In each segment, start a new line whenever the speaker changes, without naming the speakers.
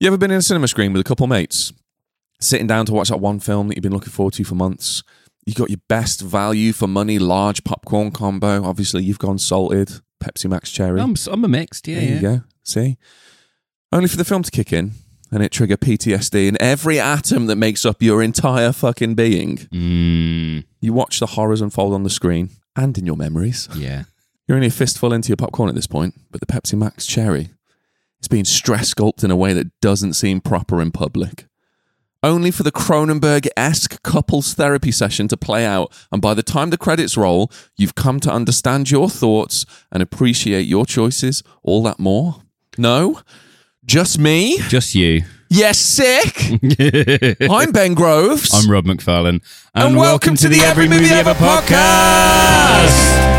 You ever been in a cinema screen with a couple mates, sitting down to watch that one film that you've been looking forward to for months? You got your best value for money, large popcorn combo. Obviously, you've gone salted, Pepsi Max cherry.
I'm a mixed, yeah.
There you go. See? Only for the film to kick in and it trigger PTSD in every atom that makes up your entire fucking being. You watch the horrors unfold on the screen and in your memories.
Yeah.
You're only a fistful into your popcorn at this point, but the Pepsi Max cherry is being stress sculpted in a way that doesn't seem proper in public. Only for the Cronenberg-esque couples therapy session to play out, and by the time the credits roll, you've come to understand your thoughts and appreciate your choices all that more. No? Just me?
Just you.
Yes, sick! I'm Ben Groves.
I'm Rob McFarlane.
And welcome to the Every Movie Ever podcast!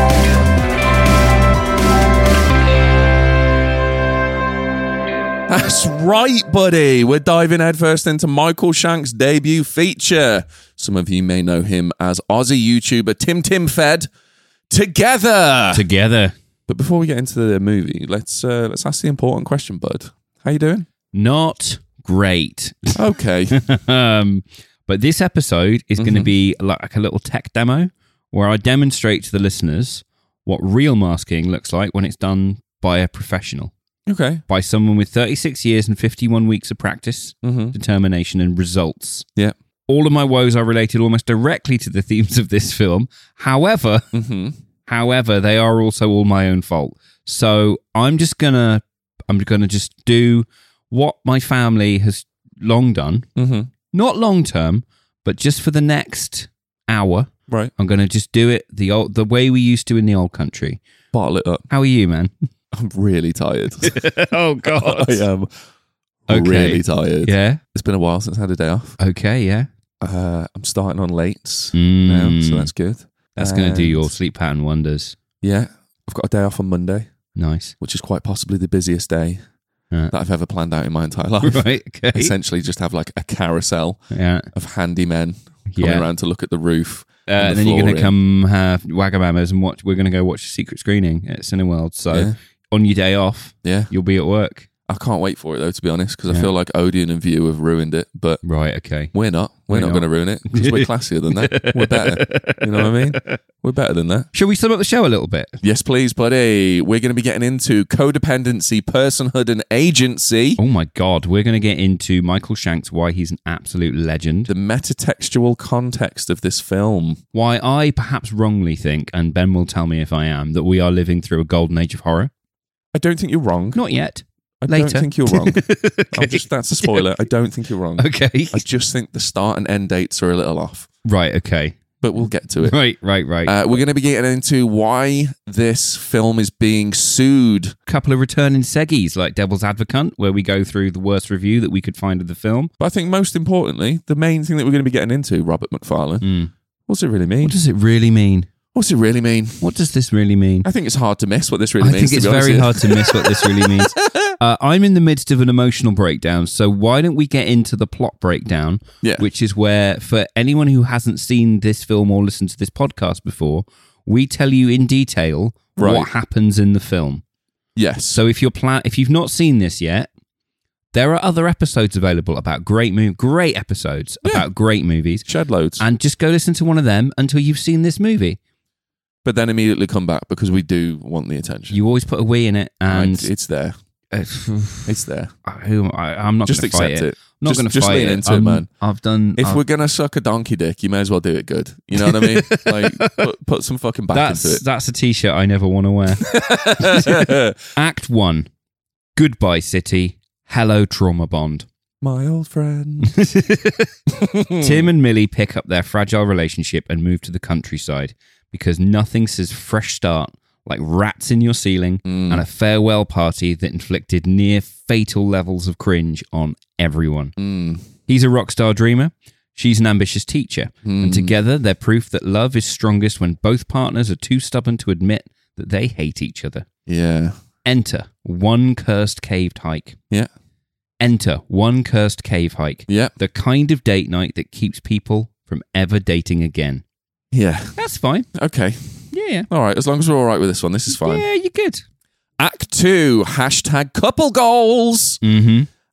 That's right, buddy. We're diving headfirst into Michael Shank's debut feature. Some of you may know him as Aussie YouTuber Tim Fed. Together. But before we get into the movie, let's ask the important question, bud. How you doing?
Not great.
Okay.
But this episode is going to be like a little tech demo where I demonstrate to the listeners what real masking looks like when it's done by a professional.
Okay.
By someone with 36 years and 51 weeks of practice, determination, and results.
Yeah.
All of my woes are related almost directly to the themes of this film. However, they are also all my own fault. So I'm gonna just do what my family has long done. Not long term, but just for the next hour.
Right.
I'm gonna just do it the way we used to in the old country.
Bottle it up.
How are you, man?
I'm really tired.
Oh, God.
I am really tired.
Yeah?
It's been a while since I had a day off.
Okay, yeah.
I'm starting on late now, so that's good.
That's going to do your sleep pattern wonders.
Yeah. I've got a day off on Monday.
Nice.
Which is quite possibly the busiest day that I've ever planned out in my entire life.
Right, okay.
Essentially just have like a carousel of handymen coming around to look at the roof.
And then you're going to come have Wagamamas and we're going to go watch a secret screening at Cineworld. So on your day off, you'll be at work.
I can't wait for it though, to be honest, because I feel like Odeon and View have ruined it. But
right, okay,
we're not going to ruin it because we're classier than that. We're better. You know what I mean? We're better than that.
Shall we sum up the show a little bit?
Yes, please, buddy. We're going to be getting into codependency, personhood, and agency.
Oh my God, we're going to get into Michael Shank's why he's an absolute legend.
The metatextual context of this film.
Why I perhaps wrongly think, and Ben will tell me if I am, that we are living through a golden age of horror.
I don't think you're wrong.
Not yet.
Don't think you're wrong. That's a spoiler. I don't think you're wrong.
Okay.
I just think the start and end dates are a little off.
Right, okay.
But we'll get to it.
Right.
We're going to be getting into why this film is being sued.
A couple of returning seggies like Devil's Advocate, where we go through the worst review that we could find of the film.
But I think most importantly, the main thing that we're going to be getting into, Robert McFarlane, what's it really mean?
What does it really mean?
What's it really mean?
What does this really mean?
I think it's hard to miss what this really means.
I think it's very hard to miss what this really means. I'm in the midst of an emotional breakdown, so why don't we get into the plot breakdown, which is where, for anyone who hasn't seen this film or listened to this podcast before, we tell you in detail what happens in the film.
Yes.
So if you've not seen this yet, there are other episodes available about great episodes about great movies.
Shed loads.
And just go listen to one of them until you've seen this movie.
But then immediately come back because we do want the attention.
You always put a we in it, and
it's there. It's there.
I'm not going to fight it. I'm not going to fight
lean into it, man. If we're going to suck a donkey dick, you may as well do it good. You know what I mean? Like, put some fucking back into it.
That's a t-shirt I never want to wear. Act 1. Goodbye, City. Hello, Trauma Bond.
My old friend.
Tim and Millie pick up their fragile relationship and move to the countryside because nothing says fresh start like rats in your ceiling and a farewell party that inflicted near fatal levels of cringe on everyone. He's a rock star dreamer. She's an ambitious teacher. And together, they're proof that love is strongest when both partners are too stubborn to admit that they hate each other.
Yeah.
Enter one cursed caved hike.
Yeah.
Enter one cursed cave hike.
Yeah.
The kind of date night that keeps people from ever dating again.
Yeah.
That's fine.
Okay.
Yeah.
All right. As long as we're all right with this one, this is fine.
Yeah, you're good.
Act 2, #couple goals.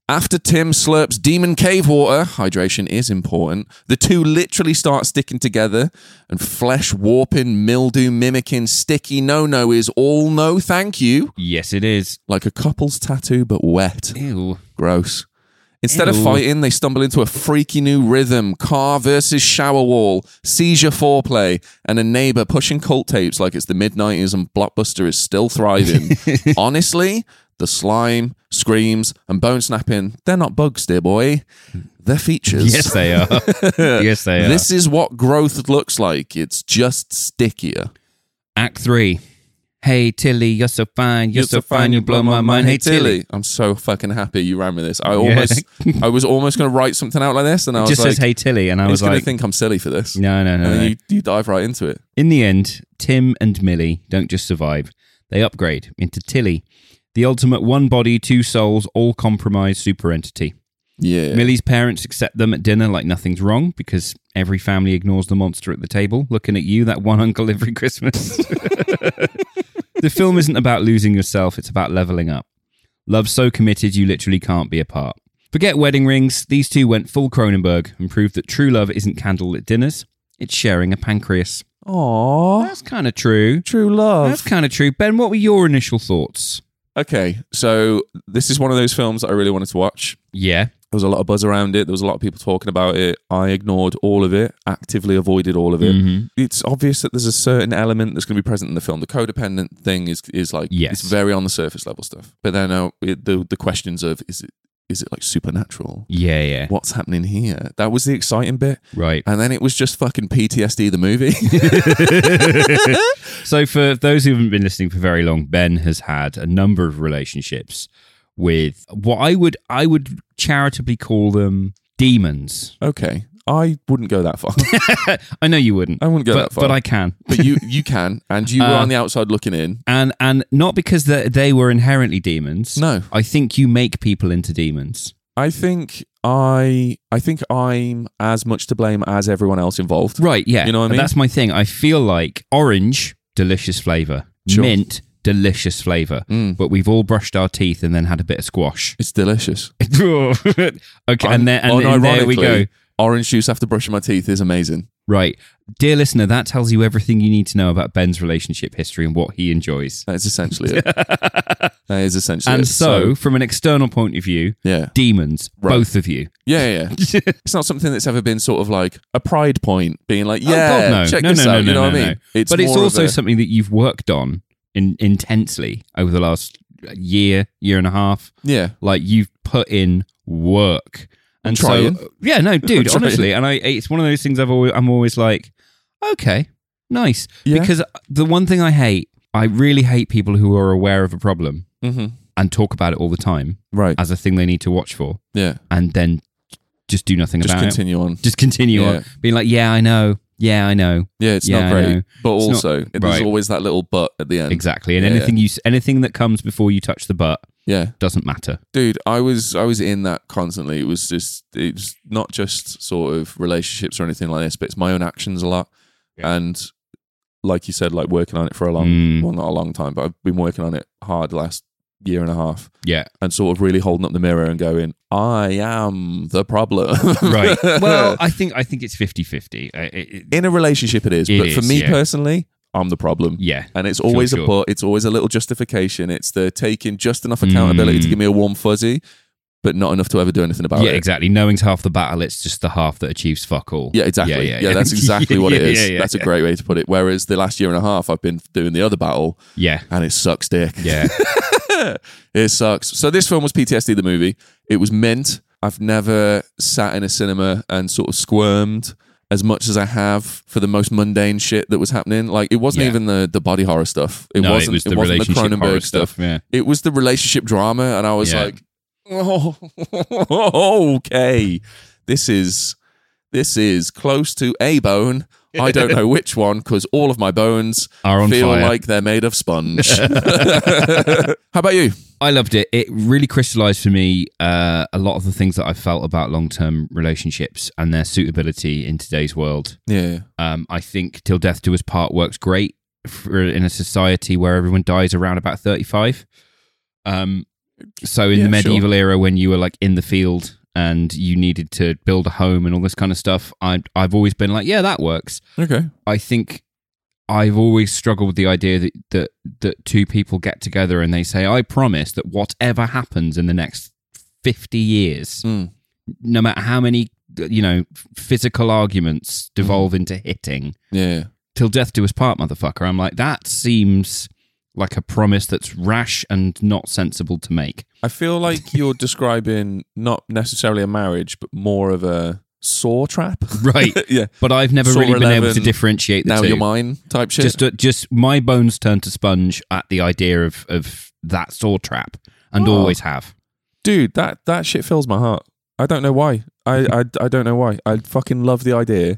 After Tim slurps demon cave water, hydration is important, the two literally start sticking together, and flesh warping, mildew mimicking, sticky no is all no thank you.
Yes, it is.
Like a couple's tattoo, but wet.
Ew.
Gross. Instead of
Ew.
fighting, they stumble into a freaky new rhythm, car versus shower wall, seizure foreplay, and a neighbor pushing cult tapes like it's the mid-90s and Blockbuster is still thriving. Honestly, the slime, screams, and bone snapping, they're not bugs, dear boy. They're features.
Yes, they are. Yes, they are.
This is what growth looks like. It's just stickier.
Act 3. Hey, Tilly, you're so fine. You're so fine. You blow my mind. Hey, Tilly.
I'm so fucking happy you ran with this. I was almost going to write something out like this, and I was
Just
like,
says, hey, Tilly. And I
he's
was
going
like,
to think I'm silly for this.
no.
And then you dive right into it.
In the end, Tim and Millie don't just survive. They upgrade into Tilly, the ultimate one body, two souls, all compromised super entity.
Yeah.
Millie's parents accept them at dinner like nothing's wrong because every family ignores the monster at the table, looking at you, that one uncle every Christmas. The film isn't about losing yourself, it's about leveling up. Love so committed you literally can't be apart. Forget wedding rings, these two went full Cronenberg and proved that true love isn't candlelit dinners, it's sharing a pancreas.
Aww.
That's kind of true.
True love.
That's kind of true. Ben, what were your initial thoughts?
Okay, so this is one of those films that I really wanted to watch.
Yeah.
There was a lot of buzz around it. There was a lot of people talking about it. I ignored all of it, actively avoided all of it.
Mm-hmm.
It's obvious that there's a certain element that's going to be present in the film. The codependent thing is like,
Yes.
it's very on the surface level stuff. But then the questions of, is it like supernatural?
Yeah.
What's happening here? That was the exciting bit.
Right.
And then it was just fucking PTSD, the movie.
So for those who haven't been listening for very long, Ben has had a number of relationships with what I would charitably call them demons.
Okay. I wouldn't go that far.
I know you wouldn't.
I wouldn't go that far.
But I can.
But you can, and you were on the outside looking in.
And not because they were inherently demons.
No.
I think you make people into demons.
I think I'm as much to blame as everyone else involved.
Right, yeah.
You know what I mean?
That's my thing. I feel like orange, delicious flavour.
Sure.
Mint, delicious flavour. But we've all brushed our teeth and then had a bit of squash.
It's delicious.
Okay, and there we go.
Orange juice after brushing my teeth is amazing.
Right. Dear listener, that tells you everything you need to know about Ben's relationship history and what he enjoys.
That is essentially it. That is essentially
And
it.
so, from an external point of view,
yeah.
demons,
Right.
both of you.
Yeah. It's not something that's ever been sort of like a pride point, being like,
Oh, God, no.
check
No,
this
no,
out.
no,
You know
no,
what I
no.
mean?
But it's
more of
also
a-
something that you've worked on intensely over the last year and a half.
Yeah.
Like, you've put in work. And
trying.
so, yeah, no, dude,
I'm trying.
honestly, and it's one of those things I'm always like, okay, nice.
Yeah.
Because the one thing I really hate people who are aware of a problem
Mm-hmm.
and talk about it all the time
Right.
as a thing they need to watch for,
Yeah.
and then just do nothing
Just
about
continue on.
it. Just continue
Yeah.
on, being like, yeah, I know,
Yeah, it's
Yeah,
not
I
great.
know.
But
It's not-
also, there's
right.
always that little but at the end.
exactly. And
Yeah.
anything that comes before you touch the butt
Yeah.
doesn't matter.
Dude, I was in that constantly. It's not just sort of relationships or anything like this, but it's my own actions a lot.
Yeah.
And like you said, like working on it for well, not a long time, but I've been working on it hard the last year and a half
Yeah,
and sort of really holding up the mirror and going, I am the problem.
right. Well, I think it's 50-50.
In a relationship it is,
It
but for
is,
me
yeah.
personally, I'm the problem.
Yeah,
And it's always
Sure.
a but, it's always a little justification. It's the taking just enough accountability to give me a warm fuzzy, but not enough to ever do anything about
yeah,
it.
exactly. Knowing's half the battle. It's just the half that achieves fuck all.
Yeah, exactly.
Yeah.
That's exactly what it is.
Yeah,
That's a great way to put it. Whereas the last year and a half, I've been doing the other battle,
Yeah,
and it sucks dick.
yeah.
It sucks. So this film was PTSD, the movie. It was mint. I've never sat in a cinema and sort of squirmed as much as I have for the most mundane shit that was happening. Like, it wasn't
Yeah.
even the body horror stuff. It
No,
wasn't,
it was the
wasn't
relationship
Cronenberg
horror stuff. Yeah.
It was the relationship drama, and I was
Yeah.
like, oh, okay. This is close to a bone. I don't know which one, because all of my bones
Are on
feel
fire.
like they're made of sponge. How about you?
I loved it. It really crystallized for me a lot of the things that I felt about long-term relationships and their suitability in today's world.
Yeah.
I think Till Death Do Us Part works great in a society where everyone dies around about 35. So in the medieval era, when you were like in the field and you needed to build a home and all this kind of stuff, I've always been like, yeah, that works.
Okay.
I think I've always struggled with the idea that two people get together and they say, I promise that whatever happens in the next 50 years, no matter how many, physical arguments devolve into hitting, till death do us part, motherfucker. I'm like, that seems like a promise that's rash and not sensible to make.
I feel like you're describing not necessarily a marriage, but more of a saw trap.
Right.
Yeah.
But I've never
Saw
really been
11,
able to differentiate the
now
two.
you're mine type shit.
Just my bones turn to sponge at the idea of that saw trap, and always have.
Dude, that shit fills my heart. I don't know why. I don't know why. I fucking love the idea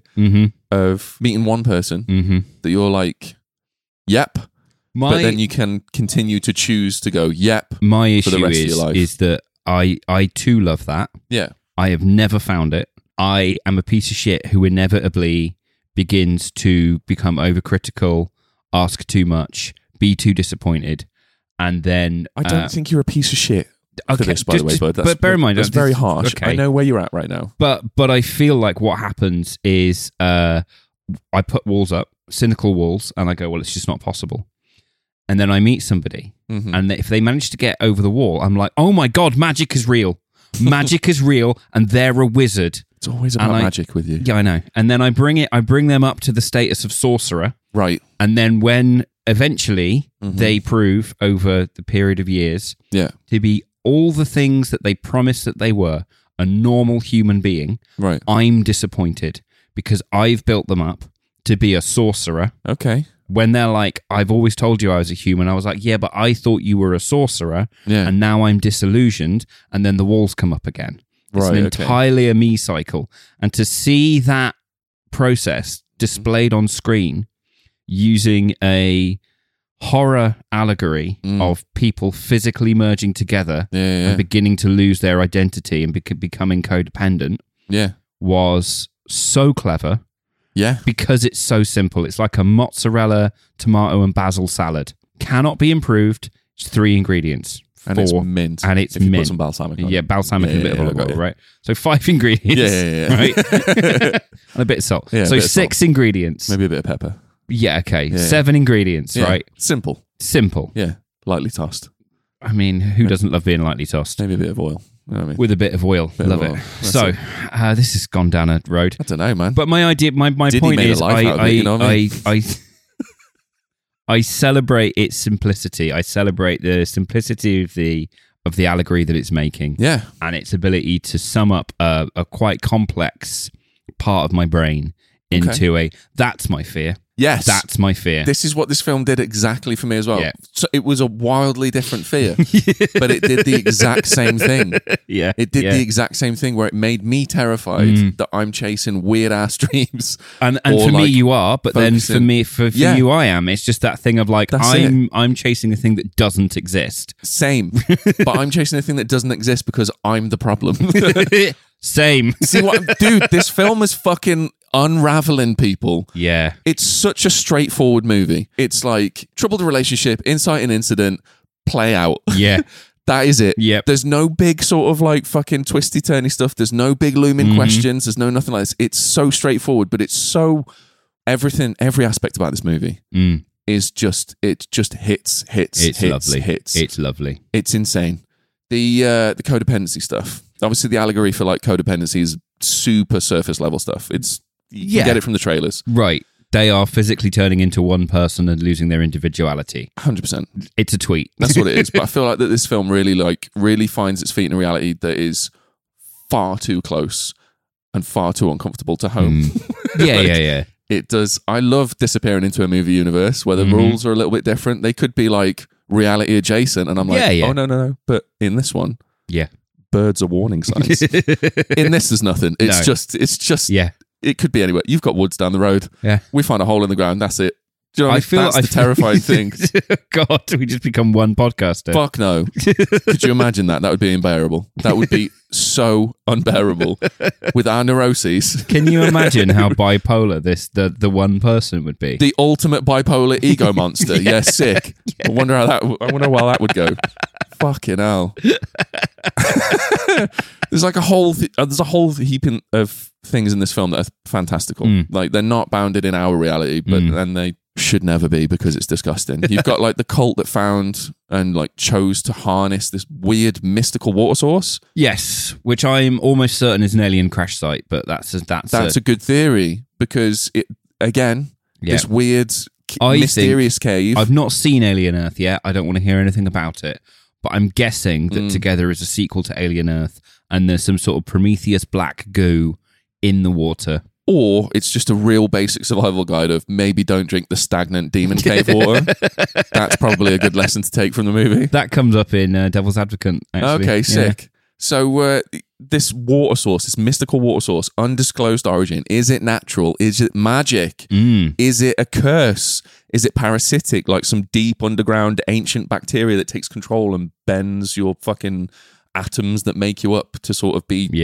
of meeting one person that you're like, yep. But then you can continue to choose to go, yep.
My
for the
issue
rest of your life.
is that I too love that.
Yeah.
I have never found it. I am a piece of shit who inevitably begins to become overcritical, ask too much, be too disappointed, and then
I don't think you're a piece of shit for this, by the way, bud.
But bear in mind,
that's very harsh.
Okay.
I know where you're at right now.
But I feel like what happens is I put walls up, cynical walls, and I go, well, it's just not possible. And then I meet somebody, and if they manage to get over the wall, I'm like, oh my God, magic is real. Magic is real, and they're a wizard.
It's always about magic with you.
Yeah, I know. And then I bring them up to the status of sorcerer.
Right.
And then when eventually they prove over the period of years to be all the things that they promised that they were, a normal human being,
right,
I'm disappointed because I've built them up to be a sorcerer.
Okay.
When they're like, I've always told you I was a human, I was like, yeah, but I thought you were a sorcerer, and now I'm disillusioned, and then the walls come up again. It's an entirely a me cycle. And to see that process displayed on screen using a horror allegory of people physically merging together and beginning to lose their identity and becoming codependent was so clever.
Yeah.
Because it's so simple. It's like a mozzarella, tomato, and basil salad. Cannot be improved. It's 3 ingredients.
And it's mint.
And it's
if you
mint.
Put some balsamic on.
Yeah, balsamic and a bit of olive oil, right? So 5 ingredients. Right? And a bit of salt.
Yeah,
so 6 ingredients.
Maybe a bit of pepper.
Yeah, okay. Yeah. 7 ingredients, right?
Simple.
Yeah.
Lightly tossed.
I mean, who doesn't love being lightly tossed?
Maybe a bit of oil. You know what I mean?
With a bit of oil. Love it. So, this has gone down a road.
I don't know, man.
But my idea, my point is, I celebrate its simplicity. I celebrate the simplicity of the allegory that it's making.
Yeah.
And its ability to sum up a quite complex part of my brain into that's my fear.
Yes.
That's my fear.
This is what this film did exactly for me as well.
Yeah.
So it was a wildly different fear, but it did the exact same thing.
Yeah.
It did the exact same thing where it made me terrified that I'm chasing weird ass dreams.
And for me you are, but then for you I am. It's just that thing of like I'm chasing a thing that doesn't exist.
Same. But I'm chasing a thing that doesn't exist because I'm the problem.
Same.
See what, dude, this film is fucking unraveling people.
Yeah.
It's such a straightforward movie. It's like troubled relationship, inciting incident, play out.
Yeah.
That is it.
Yep.
There's no big sort of like fucking twisty turny stuff. There's no big looming questions. There's no nothing like this. It's so straightforward, but it's so every aspect about this movie is just hits.
It's lovely.
Hits.
It's lovely.
It's insane. The codependency stuff. Obviously the allegory for like codependency is super surface level stuff. You can get it from the trailers.
Right. They are physically turning into one person and losing their individuality.
100%.
It's a tweet.
That's what it is. But I feel like that this film really finds its feet in a reality that is far too close and far too uncomfortable to home.
Yeah.
It does. I love disappearing into a movie universe where the rules are a little bit different. They could be like reality adjacent, and I'm like, oh no. But in this one, birds are warning signs. In this, there's nothing. It's just. It could be anywhere. You've got woods down the road.
Yeah.
We find a hole in the ground. That's it. Do you know what I mean? That's the terrifying thing.
God, we just become one podcaster.
Fuck no. Could you imagine that? That would be unbearable. That would be so unbearable with our neuroses.
Can you imagine how bipolar the one person would be?
The ultimate bipolar ego monster. Yeah, sick. Yeah. I wonder how that would go. Fucking hell. There's like a whole heap of things in this film that are fantastical. Like they're not bounded in our reality, but and they should never be because it's disgusting. You've got like the cult that found and like chose to harness this weird mystical water source.
Yes, which I'm almost certain is an alien crash site, but that's
a good theory because it again this weird mysterious cave.
I've not seen Alien Earth yet. I don't want to hear anything about it, but I'm guessing that Together is a sequel to Alien Earth, and there's some sort of Prometheus black goo in the water.
Or it's just a real basic survival guide of maybe don't drink the stagnant demon cave water. That's probably a good lesson to take from the movie.
That comes up in Devil's Advocate, actually.
Okay, sick. Yeah. So this water source, this mystical water source, undisclosed origin, is it natural? Is it magic? Is it a curse? Is it parasitic, like some deep underground ancient bacteria that takes control and bends your fucking atoms that make you up to sort of be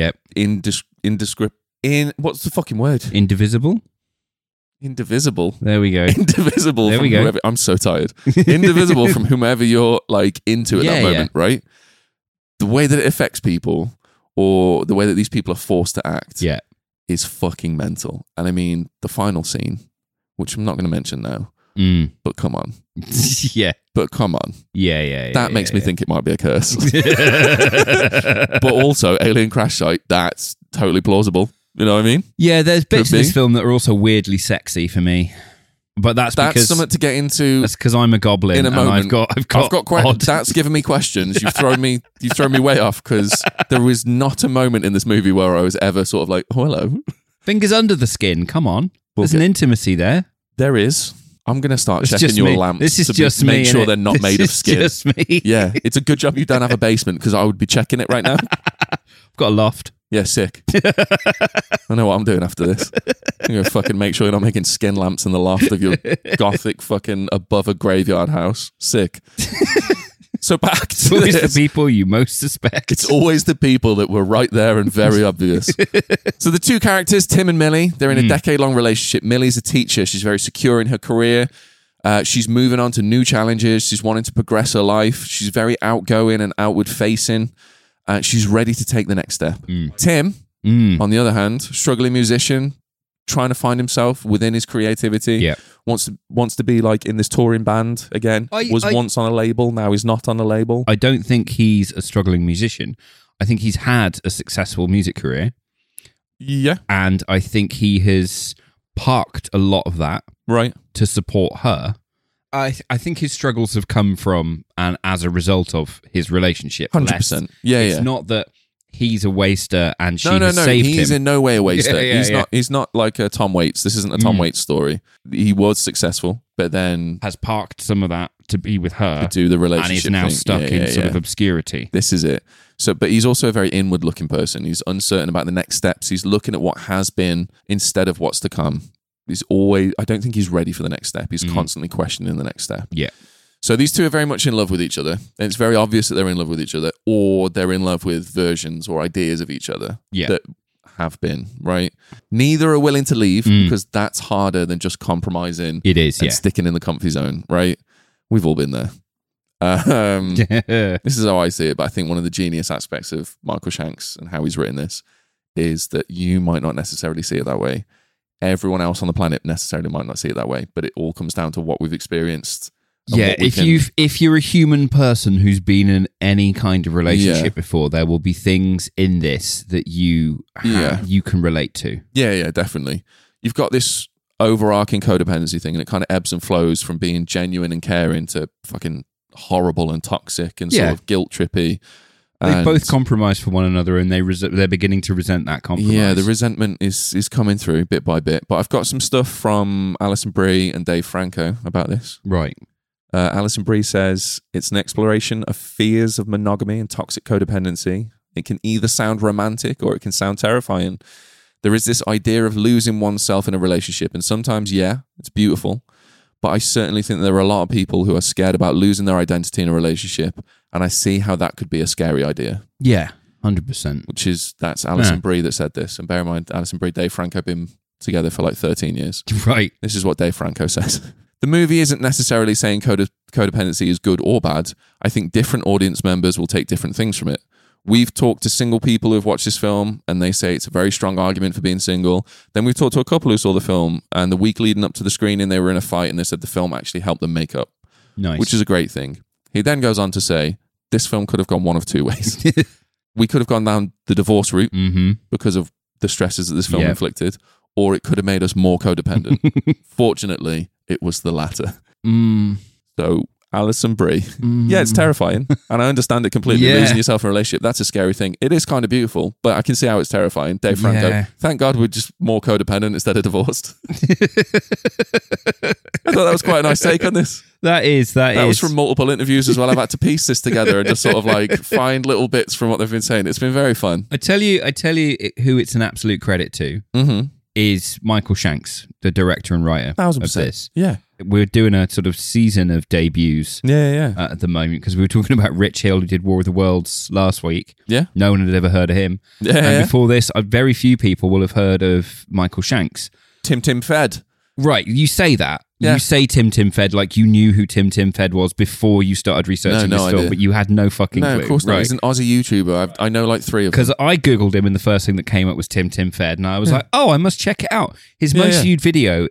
what's the fucking word?
Indivisible?
Indivisible.
There we go.
Indivisible
there
from whoever. I'm so tired. Indivisible from whomever you're like into at that moment, right? The way that it affects people or the way that these people are forced to act is fucking mental. And I mean, the final scene, which I'm not going to mention now, but come on. But come on. That makes me think it might be a curse. But also, alien crash site, that's totally plausible. You know what I mean?
Yeah, there's bits in this film that are also weirdly sexy for me. But that's because
something to get into.
That's because I'm a goblin
in a moment.
I've got
questions. That's given me questions. You've thrown me way off because there was not a moment in this movie where I was ever sort of like, oh, hello.
Fingers under the skin. Come on. There's an intimacy there.
There is. I'm going to start checking your lamps.
This is just me.
Make sure they're not made of skin.
Just me.
Yeah, it's a good job you don't have a basement because I would be checking it right now.
I've got a loft.
Yeah, sick. I know what I'm doing after this. I'm going to fucking make sure you're not making skin lamps in the loft of your gothic fucking above a graveyard house. Sick. So back to
it's always the people you most suspect.
It's always the people that were right there and very obvious. So the two characters, Tim and Millie, they're in a decade-long relationship. Millie's a teacher. She's very secure in her career. She's moving on to new challenges. She's wanting to progress her life. She's very outgoing and outward-facing. She's ready to take the next step. Tim, on the other hand, struggling musician, trying to find himself within his creativity. Wants to be like in this touring band again. Once on a label, now he's not on a label.
I don't think he's a struggling musician. I think he's had a successful music career.
Yeah.
And I think he has parked a lot of that to support her. I think his struggles have come from and as a result of his relationship.
100%.
It's not that he's a waster and she has saved him.
He's in no way a waster. He's not like a Tom Waits. This isn't a Tom Waits story. He was successful, but then
has parked some of that to be with her.
To do the relationship
and is now
thing.
stuck in sort of obscurity.
This is it. So, but he's also a very inward-looking person. He's uncertain about the next steps. He's looking at what has been instead of what's to come. I don't think he's ready for the next step. He's constantly questioning the next step.
Yeah.
So these two are very much in love with each other. And it's very obvious that they're in love with each other, or they're in love with versions or ideas of each other that have been, right? Neither are willing to leave because that's harder than just compromising.
It is,
and sticking in the comfy zone, right? We've all been there. This is how I see it, but I think one of the genius aspects of Michael Shanks and how he's written this is that you might not necessarily see it that way. Everyone else on the planet necessarily might not see it that way, but it all comes down to what we've experienced.
Yeah, if you're a human person who's been in any kind of relationship before, there will be things in this that you can relate to.
Yeah, definitely. You've got this overarching codependency thing, and it kind of ebbs and flows from being genuine and caring to fucking horrible and toxic and sort of guilt trippy.
They both compromise for one another, and they're beginning to resent that compromise.
Yeah, the resentment is coming through bit by bit. But I've got some stuff from Alison Brie and Dave Franco about this.
Right.
Alison Brie says it's an exploration of fears of monogamy and toxic codependency. It can either sound romantic or it can sound terrifying. There is this idea of losing oneself in a relationship, and sometimes, it's beautiful. But I certainly think there are a lot of people who are scared about losing their identity in a relationship, and I see how that could be a scary idea.
Yeah, 100%.
That's Alison Brie that said this. And bear in mind, Alison Brie, Dave Franco have been together for like 13 years.
Right.
This is what Dave Franco says. The movie isn't necessarily saying codependency is good or bad. I think different audience members will take different things from it. We've talked to single people who've watched this film and they say it's a very strong argument for being single. Then we've talked to a couple who saw the film and the week leading up to the screening, they were in a fight and they said the film actually helped them make up.
Nice.
Which is a great thing. He then goes on to say, this film could have gone one of two ways. We could have gone down the divorce route because of the stresses that this film inflicted, or it could have made us more codependent. Fortunately, it was the latter. So, Alison Brie. Yeah, it's terrifying. And I understand it completely. Losing yourself in a relationship, that's a scary thing. It is kind of beautiful, but I can see how it's terrifying. Dave Franco, thank God we're just more codependent instead of divorced. I thought that was quite a nice take on this.
That
was from multiple interviews as well. I've had to piece this together and just sort of like find little bits from what they've been saying. It's been very fun.
I tell you who it's an absolute credit to is Michael Shanks, the director and writer
1,000%.
of this.
Yeah.
We're doing a sort of season of debuts at the moment because we were talking about Rich Hill, who did War of the Worlds last week.
Yeah.
No one had ever heard of him. And before this, very few people will have heard of Michael Shanks.
Tim Fed.
Right, you say that.
Yeah.
You say Tim Fed like you knew who Tim Fed was before you started researching this film, but you had no fucking clue.
No, of course not.
Right.
He's an Aussie YouTuber. I know like 3 of them.
Because I Googled him and the first thing that came up was Tim Fed, and I was like, oh, I must check it out. His most viewed video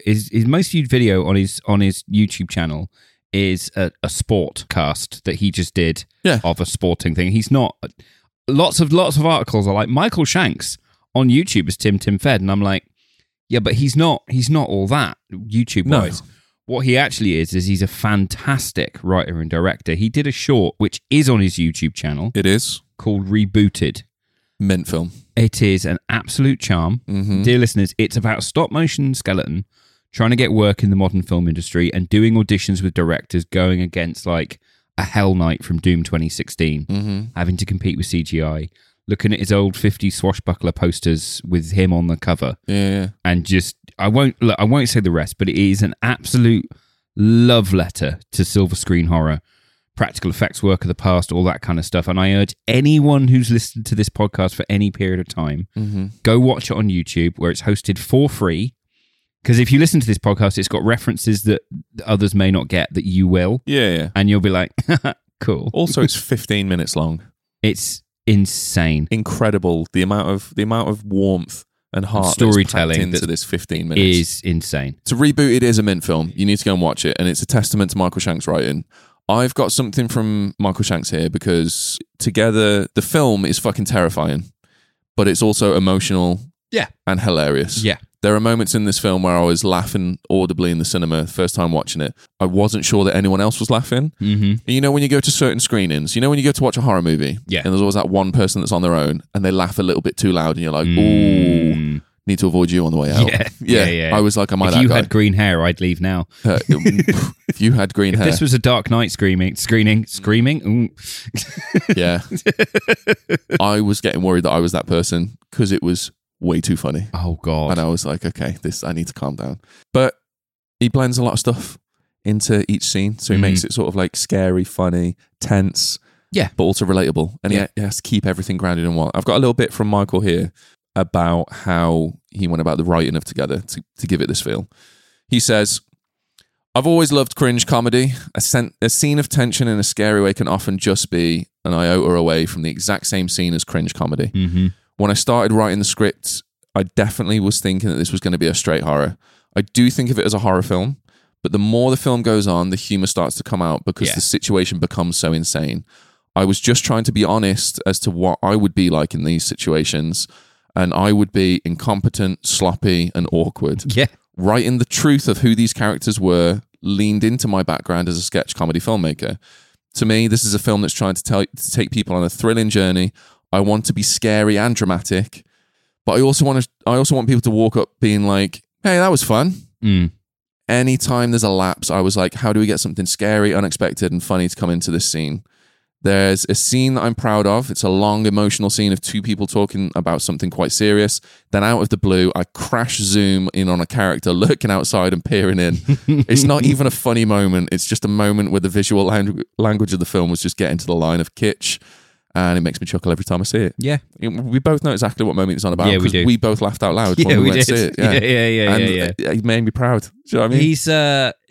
on his YouTube channel is a sport cast that he just did of a sporting thing. He's not... Lots of articles are like, Michael Shanks on YouTube is Tim Fed, and I'm like, yeah, but he's not all that YouTube-wise. No. What he actually is he's a fantastic writer and director. He did a short, which is on his YouTube channel.
It is.
Called Rebooted.
Mint film.
It is an absolute charm. Dear listeners, it's about a stop-motion skeleton trying to get work in the modern film industry and doing auditions with directors going against like a Hell Knight from Doom 2016, having to compete with CGI. Looking at his old 50s swashbuckler posters with him on the cover.
Yeah.
And just, I won't say the rest, but it is an absolute love letter to silver screen horror, practical effects work of the past, all that kind of stuff. And I urge anyone who's listened to this podcast for any period of time, go watch it on YouTube where it's hosted for free. Because if you listen to this podcast, it's got references that others may not get that you will.
Yeah.
And you'll be like, cool.
Also, it's 15 minutes long.
It's insane,
incredible. The amount of warmth and heart
storytelling
into this 15 minutes
is insane.
To reboot it is a mint film. You need to go and watch it, and it's a testament to Michael Shanks' writing. I've got something from Michael Shanks here because together the film is fucking terrifying, but it's also emotional, and hilarious.
Yeah.
There are moments in this film where I was laughing audibly in the cinema the first time watching it. I wasn't sure that anyone else was laughing. And you know when you go to certain screenings, you know when you go to watch a horror movie, and there's always that one person that's on their own and they laugh a little bit too loud and you're like, ooh, need to avoid you on the way out.
Yeah.
I was like, am I that guy?
If you had green hair, I'd leave now.
If you had green hair.
This was a Dark Knight screaming. Ooh.
Yeah. I was getting worried that I was that person because it was way too funny.
Oh God.
And I was like, okay, I need to calm down. But he blends a lot of stuff into each scene. So he makes it sort of like scary, funny, tense, but also relatable. And he has to keep everything grounded in one. I've got a little bit from Michael here about how he went about the writing of Together to give it this feel. He says, I've always loved cringe comedy. A scene of tension in a scary way can often just be an iota away from the exact same scene as cringe comedy. When I started writing the script, I definitely was thinking that this was going to be a straight horror. I do think of it as a horror film, but the more the film goes on, the humor starts to come out because the situation becomes so insane. I was just trying to be honest as to what I would be like in these situations, and I would be incompetent, sloppy, and awkward.
Yeah.
Writing the truth of who these characters were leaned into my background as a sketch comedy filmmaker. To me, this is a film that's trying to take people on a thrilling journey. I want to be scary and dramatic, but I also want people to walk up being like, hey, that was fun. Anytime there's a lapse, I was like, how do we get something scary, unexpected, and funny to come into this scene? There's a scene that I'm proud of. It's a long, emotional scene of two people talking about something quite serious. Then out of the blue, I crash zoom in on a character lurking outside and peering in. It's not even a funny moment. It's just a moment where the visual language of the film was just getting to the line of kitsch. And it makes me chuckle every time I see it.
Yeah.
We both know exactly what moment it's on about.
Yeah, we do.
We both laughed out loud when we went to see it.
Yeah.
And it made me proud. Do you know what I mean?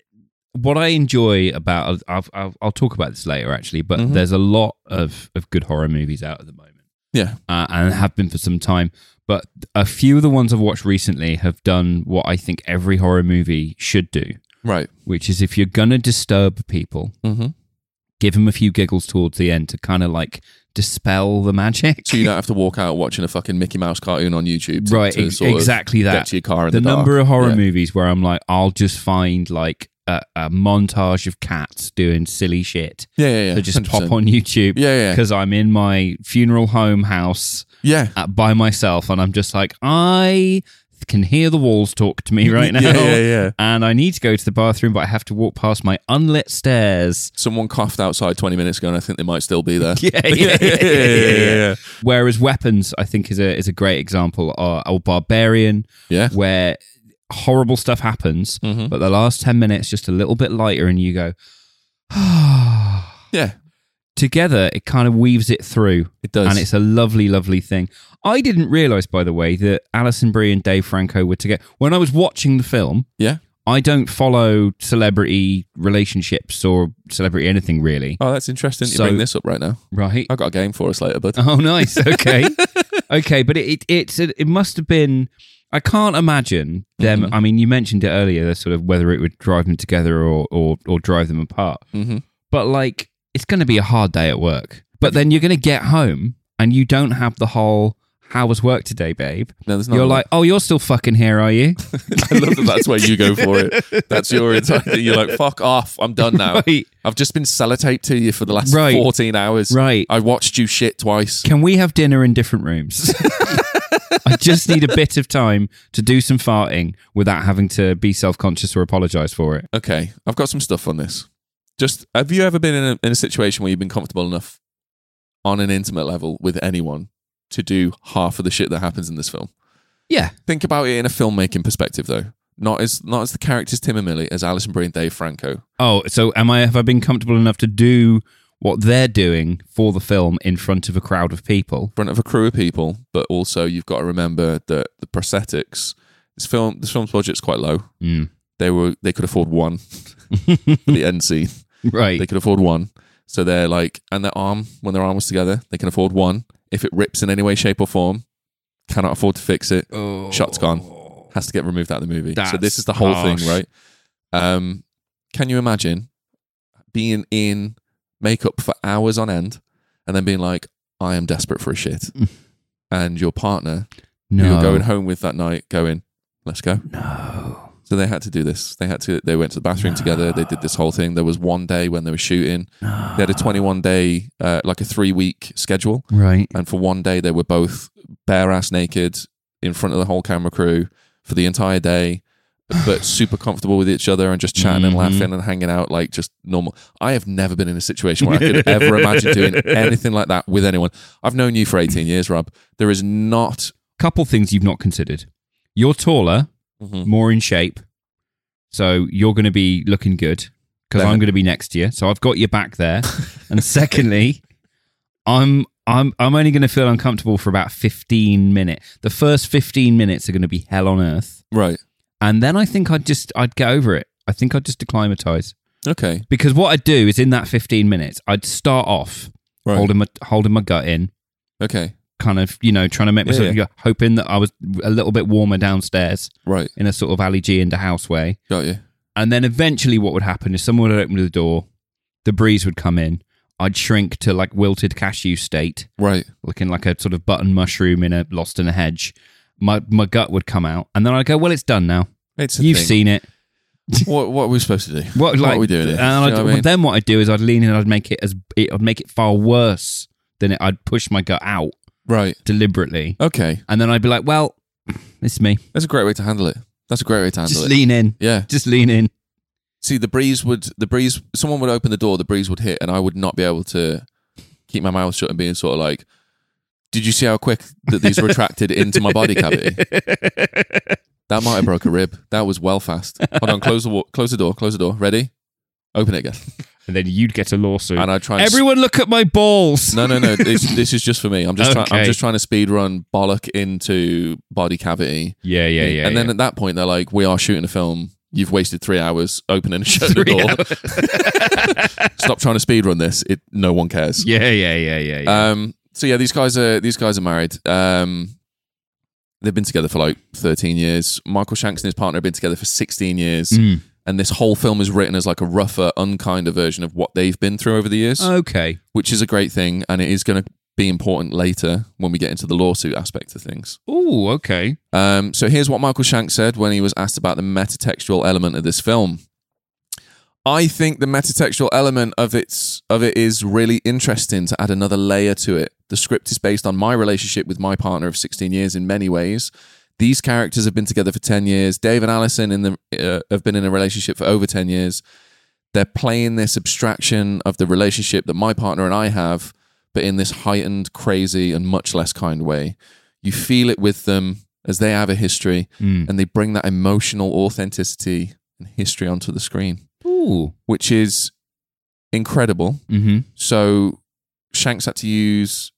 what I enjoy about I'll talk about this later actually, but there's a lot of good horror movies out at the moment.
Yeah.
And have been for some time. But a few of the ones I've watched recently have done what I think every horror movie should do.
Right.
Which is if you're going to disturb people, give them a few giggles towards the end to kind of like dispel the magic.
So you don't have to walk out watching a fucking Mickey Mouse cartoon on YouTube.
Right, exactly that.
Get to your car in
the
dark.
number of horror movies where I'm like, I'll just find like a montage of cats doing silly shit.
Yeah.
So just
100%.
pop on YouTube.
Yeah.
Because I'm in my funeral home house.
Yeah.
By myself, and I'm just like, I can hear the walls talk to me right now.
Yeah.
And I need to go to the bathroom, but I have to walk past my unlit stairs.
Someone coughed outside 20 minutes ago, and I think they might still be there.
Yeah. Whereas Weapons, I think, is a great example. Or Barbarian, where horrible stuff happens, but the last 10 minutes just a little bit lighter, and you go,
yeah.
Together, it kind of weaves it through.
It does.
And it's a lovely, lovely thing. I didn't realise, by the way, that Alison Brie and Dave Franco were together. When I was watching the film, I don't follow celebrity relationships or celebrity anything, really.
Oh, that's interesting. You bring this up right now.
Right.
I've got a game for us later, bud.
Oh, nice. Okay. Okay, but it must have been... I can't imagine them... I mean, you mentioned it earlier, sort of whether it would drive them together or drive them apart. But, like... It's going to be a hard day at work. But then you're going to get home and you don't have the whole, how was work today, babe?
No, there's not.
You're like, oh, you're still fucking here, are you?
I love that that's where you go for it. That's your entire thing. You're like, fuck off. I'm done now.
Right.
I've just been sellotaped to you for the last 14 hours.
Right.
I watched you shit twice.
Can we have dinner in different rooms? I just need a bit of time to do some farting without having to be self-conscious or apologise for it.
Okay. I've got some stuff on this. Just, have you ever been in a situation where you've been comfortable enough on an intimate level with anyone to do half of the shit that happens in this film?
Yeah.
Think about it in a filmmaking perspective, though. Not as the characters Tim and Millie, as Alison Brie and Dave Franco.
Oh, so have I been comfortable enough to do what they're doing for the film in front of a crowd of people?
In front of a crew of people, but also you've got to remember that the prosthetics, this film's budget's quite low. They could afford one for the end scene.
Right.
They could afford one. So they're like, and their arm, when their arm was together, they can afford one. If it rips in any way, shape, or form, cannot afford to fix it. Shot's gone. Has to get removed out of the movie. So this is the whole thing, right? Can you imagine being in makeup for hours on end and then being like, I am desperate for a shit. And your partner, who you're going home with that night, going, let's go.
No.
So they had to do this. They went to the bathroom together. They did this whole thing. There was one day when they were shooting. They had a 21-day, like a 3-week schedule.
Right.
And for one day, they were both bare-ass naked in front of the whole camera crew for the entire day, but super comfortable with each other and just chatting and laughing and hanging out like just normal. I have never been in a situation where I could ever imagine doing anything like that with anyone. I've known you for 18 years, Rob. There is not...
Couple things you've not considered. You're taller. More in shape, so you're going to be looking good because I'm going to be next to you. So I've got your back there. And secondly, I'm only going to feel uncomfortable for about 15 minutes. The first 15 minutes are going to be hell on earth,
right? And
then I think I'd get over it. I think I'd just acclimatise.
Okay.
Because what I'd do is in that 15 minutes, I'd start off holding my gut in.
Okay.
Kind of, trying to make myself, hoping that I was a little bit warmer downstairs.
Right.
In a sort of Ali G into house way.
Got you.
And then eventually what would happen is someone would open the door, the breeze would come in, I'd shrink to like wilted cashew state.
Right.
Looking like a sort of button mushroom lost in a hedge. My gut would come out. And then I'd go, well, it's done now. You've seen it.
What are we supposed to do?
What
are we doing here?
And then what I'd do is I'd lean in and I'd make it far worse than I'd push my gut out.
Right.
Deliberately.
Okay.
And then I'd be like, well, it's me.
That's a great way to handle it.
Just lean in.
Yeah.
Just lean in.
See, someone would open the door, the breeze would hit, and I would not be able to keep my mouth shut and being sort of like, did you see how quick that these retracted into my body cavity? That might have broke a rib. That was well fast. Hold on, close the door. Ready? Open it again.
And then you'd get a lawsuit.
And I'd try.
Everyone, look at my balls.
No. This is just for me. I'm just trying to speed run bollock into body cavity.
Yeah.
And then at that point, they're like, "We are shooting a film. you've wasted 3 hours opening and shutting the door. Stop trying to speedrun this. No one cares.
Yeah.
So yeah, these guys are married. They've been together for like 13 years. Michael Shanks and his partner have been together for 16 years. And this whole film is written as like a rougher, unkinder version of what they've been through over the years.
Okay.
Which is a great thing, and it is going to be important later when we get into the lawsuit aspect of things.
Oh, okay.
So here's what Michael Shanks said when he was asked about the metatextual element of this film. I think the metatextual element of it is really interesting to add another layer to it. The script is based on my relationship with my partner of 16 years in many ways. These characters have been together for 10 years. Dave and Alison have been in a relationship for over 10 years. They're playing this abstraction of the relationship that my partner and I have, but in this heightened, crazy, and much less kind way. You feel it with them as they have a history, and they bring that emotional authenticity and history onto the screen.
Ooh.
Which is incredible.
Mm-hmm.
So Shanks had to use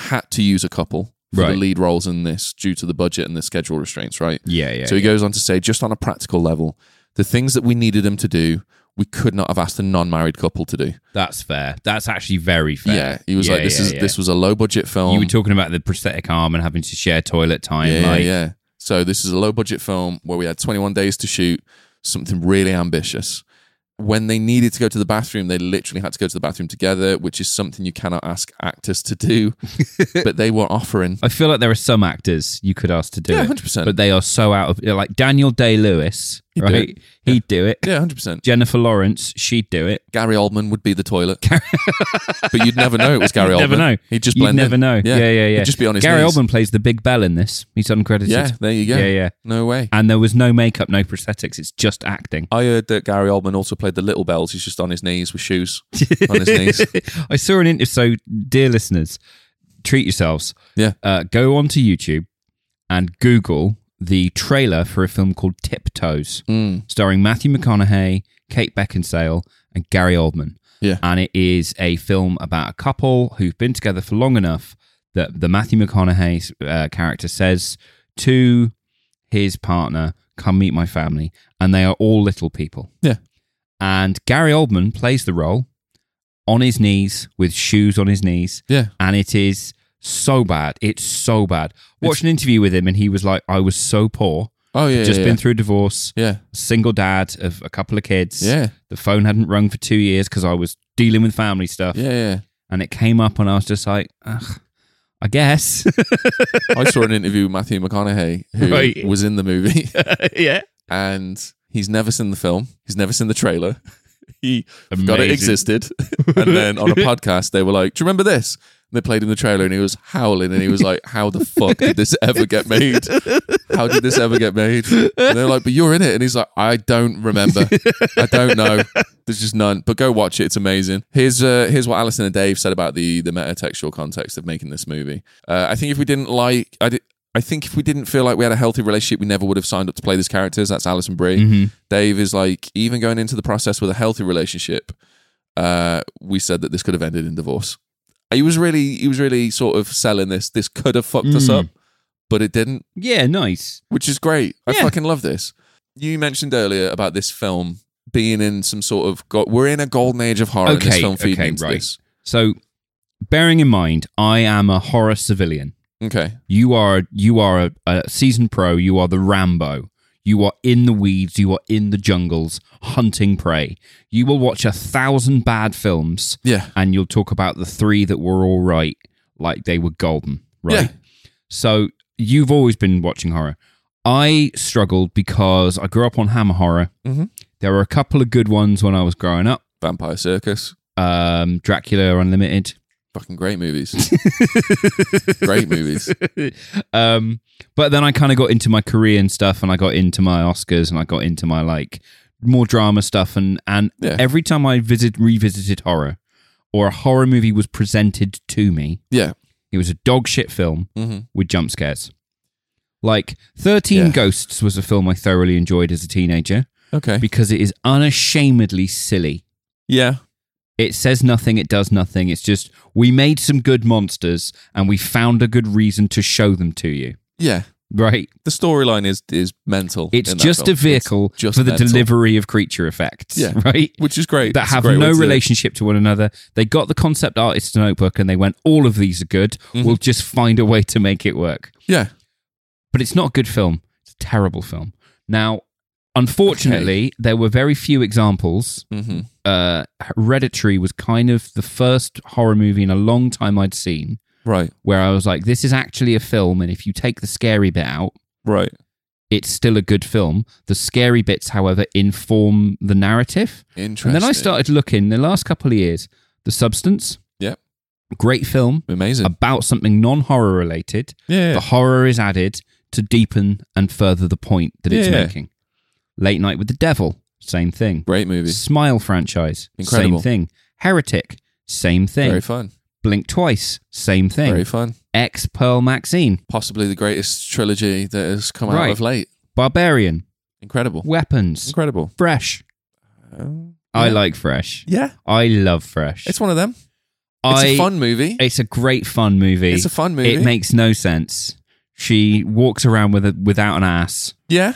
a couple for the lead roles in this due to the budget and the schedule restraints, right?
Yeah.
So he goes on to say, just on a practical level, the things that we needed them to do, we could not have asked a non-married couple to do.
That's fair. That's actually very fair.
Yeah, he was this was a low-budget film.
You were talking about the prosthetic arm and having to share toilet time.
Yeah. So this is a low-budget film where we had 21 days to shoot something really ambitious. When they needed to go to the bathroom, they literally had to go to the bathroom together, which is something you cannot ask actors to do. But they were offering.
I feel like there are some actors you could ask to do it.
100%.
But they are so out of... Like Daniel Day-Lewis, right? He'd do it.
Yeah, 100%.
Jennifer Lawrence, she'd do it.
Gary Oldman would be the toilet. But you'd never know it was Gary Oldman.
Never know.
He'd just blend in.
You'd never know. Yeah.
He'd just be on his
Gary
knees.
Oldman plays the Big Bell in this. He's uncredited.
Yeah, there you go.
Yeah.
No way.
And there was no makeup, no prosthetics. It's just acting.
I heard that Gary Oldman also played the Little Bells. He's just on his knees with shoes on his knees.
I saw an interview. So, dear listeners, treat yourselves.
Yeah.
Go onto YouTube and Google the trailer for a film called Tiptoes, starring Matthew McConaughey, Kate Beckinsale, and Gary Oldman.
Yeah.
And it is a film about a couple who've been together for long enough that the Matthew McConaughey character says to his partner, come meet my family. And they are all little people.
Yeah.
And Gary Oldman plays the role on his knees with shoes on his knees.
Yeah.
And it is so bad. It's so bad. Watched an interview with him and he was like, I was so poor.
Oh, yeah.
Just been through a divorce.
Yeah.
Single dad of a couple of kids.
Yeah.
The phone hadn't rung for 2 years because I was dealing with family stuff.
Yeah.
And it came up and I was just like, ugh, I guess.
I saw an interview with Matthew McConaughey who was in the movie.
Yeah.
And he's never seen the film. He's never seen the trailer. He forgot it existed. And then on a podcast, they were like, do you remember this? And they played him the trailer and he was howling and he was like, how the fuck did this ever get made? How did this ever get made? And they're like, but you're in it. And he's like, I don't remember. I don't know. There's just none. But go watch it. It's amazing. Here's what Alison and Dave said about the metatextual context of making this movie. I think if we didn't feel like we had a healthy relationship, we never would have signed up to play these characters. That's Alison Brie.
Mm-hmm.
Dave is like, even going into the process with a healthy relationship, we said that this could have ended in divorce. He was really sort of selling this. This could have fucked us up, but it didn't.
Yeah, nice.
Which is great. I fucking love this. You mentioned earlier about this film being in some sort of... we're in a golden age of horror and this film feeding into this.
So, bearing in mind, I am a horror civilian.
Okay.
You are a seasoned pro. You are the Rambo. You are in the weeds. You are in the jungles hunting prey. You will watch 1,000 bad films.
Yeah.
And you'll talk about the 3 that were all right, like they were golden, right?
Yeah.
So you've always been watching horror. I struggled because I grew up on Hammer horror.
Mm-hmm.
There were a couple of good ones when I was growing up.
Vampire Circus.
Dracula Unlimited.
Fucking great movies. Great movies.
But then I kind of got into my Korean stuff and I got into my Oscars and I got into my like more drama stuff and every time I revisited horror or a horror movie was presented to me, it was a dog shit film with jump scares. Like 13 Ghosts was a film I thoroughly enjoyed as a teenager.
Okay.
Because it is unashamedly silly.
Yeah.
It says nothing, it does nothing. It's just, we made some good monsters and we found a good reason to show them to you.
Yeah.
Right.
The storyline is mental.
It's
in that
just
film.
a vehicle
It's just
for the
mental.
delivery of creature effects,
Yeah.
right?
Which is great.
That
It's a
have
great way
no
to do it.
relationship to one another. They got the concept artist's notebook and they went, all of these are good. We'll just find a way to make it work.
Yeah.
But it's not a good film. It's a terrible film. Now, unfortunately, there were very few examples. Hereditary was kind of the first horror movie in a long time I'd seen
Right.
where I was like, this is actually a film, and if you take the scary bit out,
Right.
it's still a good film. The scary bits, however, inform the narrative.
Interesting.
And then I started looking the last couple of years. The Substance,
Yep.
great film
Amazing.
about something non-horror related.
Yeah.
The horror is added to deepen and further the point that it's
Yeah.
making. Late Night with the Devil, same thing.
Great movie.
Smile franchise,
Incredible.
same thing. Heretic, same thing.
Very fun.
Blink Twice, same thing.
Very fun.
Ex Pearl Maxine,
Possibly the greatest trilogy that has come out
Right.
of late.
Barbarian,
Incredible.
Weapons,
Incredible.
Fresh. I like Fresh.
Yeah.
I love Fresh.
It's one of them. It's a fun movie.
It's a great fun movie.
It's a fun movie.
It makes no sense. She walks around without an ass.
Yeah.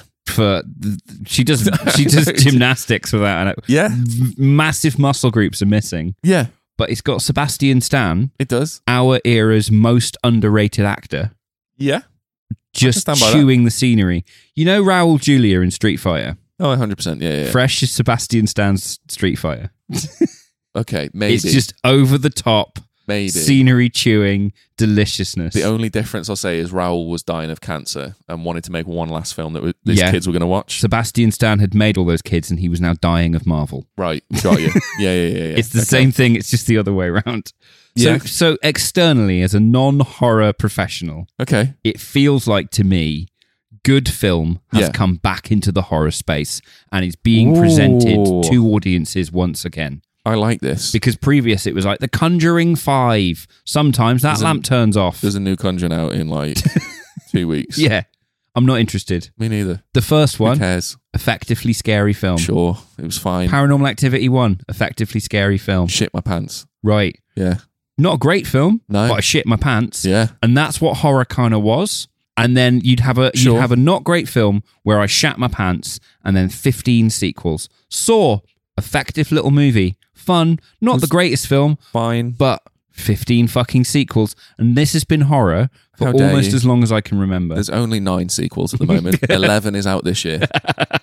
She does gymnastics without an.
Yeah.
Massive muscle groups are missing.
Yeah.
But it's got Sebastian Stan,
It does.
our era's most underrated actor,
Yeah.
just
stand by
chewing the scenery. You know Raul Julia in Street Fighter?
Oh, 100%. Yeah.
Fresh is Sebastian Stan's Street Fighter.
Okay. Maybe.
It's just over the top,
maybe.
scenery chewing deliciousness.
The only difference I'll say is Raoul was dying of cancer and wanted to make one last film that his
Yeah.
kids were going to watch.
Sebastian Stan had made all those kids and he was now dying of Marvel.
Right. Got you. Yeah.
It's the
Okay.
same thing, it's just the other way around.
Yeah.
So externally, as a non-horror professional,
Okay.
it feels like to me, good film has
Yeah.
come back into the horror space and is being
Ooh.
presented to audiences once again.
I like this.
Because previous it was like The Conjuring 5. Sometimes that lamp turns off.
There's a new Conjuring out in like 2 weeks.
Yeah. I'm not interested.
Me neither.
The first
Who
one,
cares?
effectively scary film.
Sure. It was fine.
Paranormal Activity 1, effectively scary film.
Shit my pants.
Right.
Yeah.
Not a great film,
No.
but I shit my pants.
Yeah.
And that's what horror kind of was. And then you'd have a not great film where I shat my pants, and then 15 sequels. Saw, effective little movie, fun, not the greatest film,
Fine.
but 15 fucking sequels. And this has been horror for
How dare
almost
you.
as long as I can remember.
There's only 9 sequels at the moment. 11 is out this year.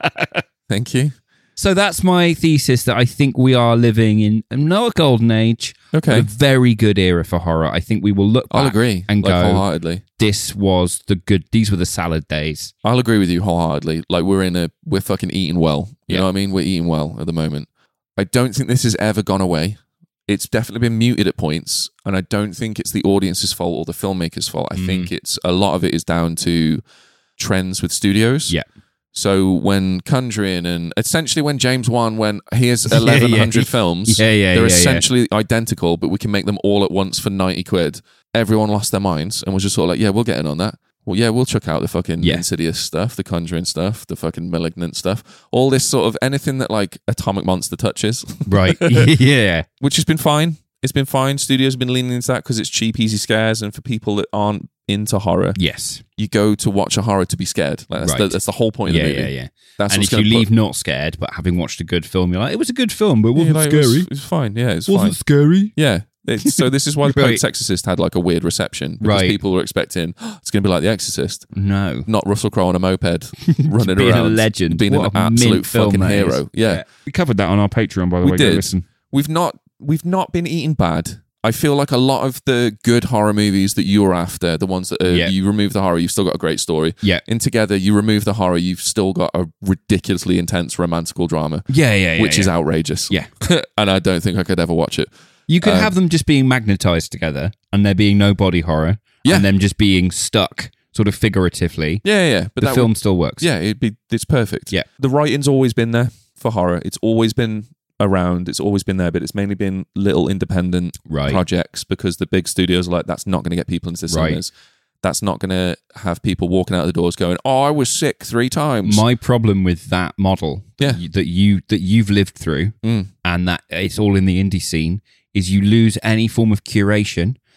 Thank you.
So that's my thesis, that I think we are living in not a golden age, but
Okay.
a very good era for horror. I think we will look back
I'll agree.
and
like,
go,
wholeheartedly.
these were the salad days.
I'll agree with you wholeheartedly. Like we're fucking eating well. You
Yeah.
know what I mean? We're eating well at the moment. I don't think this has ever gone away. It's definitely been muted at points, and I don't think it's the audience's fault or the filmmaker's fault. I think it's a lot of it is down to trends with studios.
Yeah.
So when Conjuring and essentially when James Wan went, here's 1,100 films.
Yeah,
They're essentially identical, but we can make them all at once for 90 quid. Everyone lost their minds and was just sort of like, yeah, we'll get in on that. Well, yeah, we'll chuck out the fucking Insidious stuff, the Conjuring stuff, the fucking Malignant stuff. All this sort of anything that like Atomic Monster touches.
Right. Yeah.
Which has been fine. It's been fine. Studios have been leaning into that because it's cheap, easy scares. And for people that aren't into horror,
Yes.
you go to watch a horror to be scared. Like that's the whole point of the movie.
Yeah.
That's
And
what's
if you
gonna
leave not scared, but having watched a good film, you're like, it was a good film, but it wasn't
like,
scary.
It was fine. Yeah, it was
Wasn't
fine.
scary.
Yeah. So this is why The
Right.
Pope's Exorcist had like a weird reception because
Right.
people were expecting it's going to be like The Exorcist,
No.
not Russell Crowe on a moped running
Being
around,
a legend.
being
What
an
a
absolute
mint film
fucking
that is.
hero. Yeah.
We covered that on our Patreon, by the
We
way. Go
did.
listen.
We've not been eating bad. I feel like a lot of the good horror movies that you're after, the ones that you remove the horror, you've still got a great story.
Yeah.
In Together, you remove the horror, you've still got a ridiculously intense romantical drama,
Yeah.
which is outrageous.
Yeah.
And I don't think I could ever watch it.
You could have them just being magnetized together and there being no body horror and them just being stuck sort of figuratively.
Yeah. But
The film still works.
Yeah, it's perfect.
Yeah.
The writing's always been there for horror. It's always been around. It's always been there, but it's mainly been little independent
Right.
projects because the big studios are like, that's not going to get people into the
Right.
cinemas. That's not going to have people walking out the doors going, oh, I was sick 3 times.
My problem with that model that you've lived through and that it's all in the indie scene is you lose any form of curation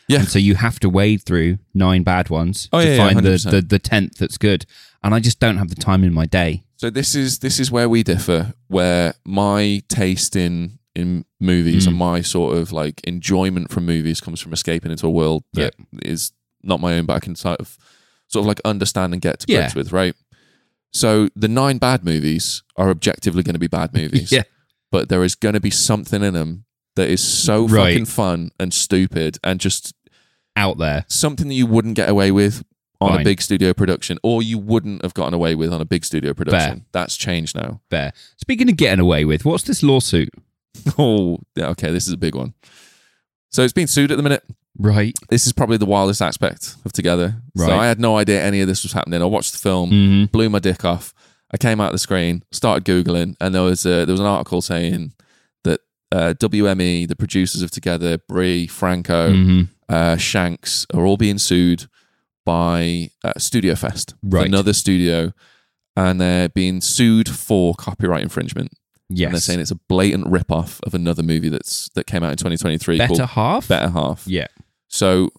Yeah.
And so you have to wade through 9 bad ones
Oh,
to
yeah,
find the
100%.
10th that's good. And I just don't have the time in my day.
So this is where we differ, where my taste in movies and my sort of like enjoyment from movies comes from escaping into a world that is not my own, but I can sort of like understand and get to grips with, right? So the 9 bad movies are objectively going to be bad movies.
Yeah.
But there is going to be something in them that is so fucking fun and stupid and just
out there.
Something that you wouldn't get away with on
Fine.
a big studio production, or you wouldn't have gotten away with on a big studio production.
Fair.
That's changed now.
Fair. Speaking of getting away with, what's this lawsuit?
Oh, yeah, okay, this is a big one. So it's being sued at the minute.
Right.
This is probably the wildest aspect of Together. So
Right.
I had no idea any of this was happening. I watched the film, blew my dick off. I came out of the screen, started Googling, and there was an article saying that WME, the producers of Together, Brie, Franco, Shanks, are all being sued by Studio Fest,
Right.
another studio, and they're being sued for copyright infringement.
Yes.
And they're saying it's a blatant rip-off of another movie that came out in 2023
Better
called
Half?
Better Half.
Yeah.
So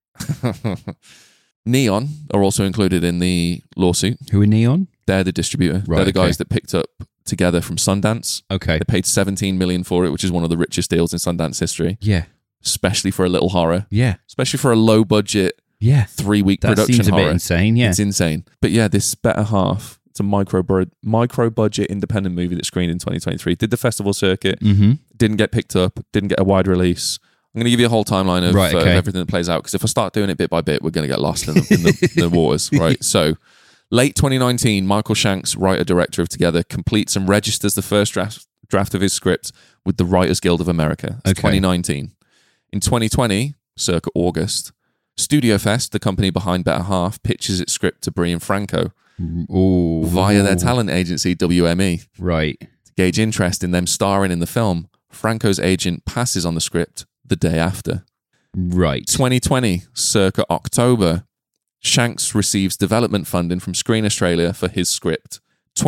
Neon are also included in the lawsuit.
Who are Neon?
They're the distributor.
Right,
They're the guys
okay.
that picked up Together from Sundance.
Okay.
They paid $17 million for it, which is one of the richest deals in Sundance history,
Yeah.
especially for a little horror,
Yeah.
especially for a low-budget
Yeah.
3-week
That
production
seems a
horror.
bit insane. Yeah.
It's insane. But yeah, this Better Half, it's a micro-budget independent movie that screened in 2023. Did the festival circuit, didn't get picked up, didn't get a wide release. I'm going to give you a whole timeline of,
Right, okay.
of everything that plays out, because if I start doing it bit by bit, we're going to get lost in the waters, right? So, late 2019, Michael Shanks, writer-director of Together, completes and registers the first draft of his script with the Writers Guild of America. It's
Okay.
2019. In 2020, circa August, Studio Fest, the company behind Better Half, pitches its script to Brie and Franco
Ooh.
via their talent agency, WME.
Right.
To gauge interest in them starring in the film, Franco's agent passes on the script the day after.
Right.
2020, circa October, Shanks receives development funding from Screen Australia for his script.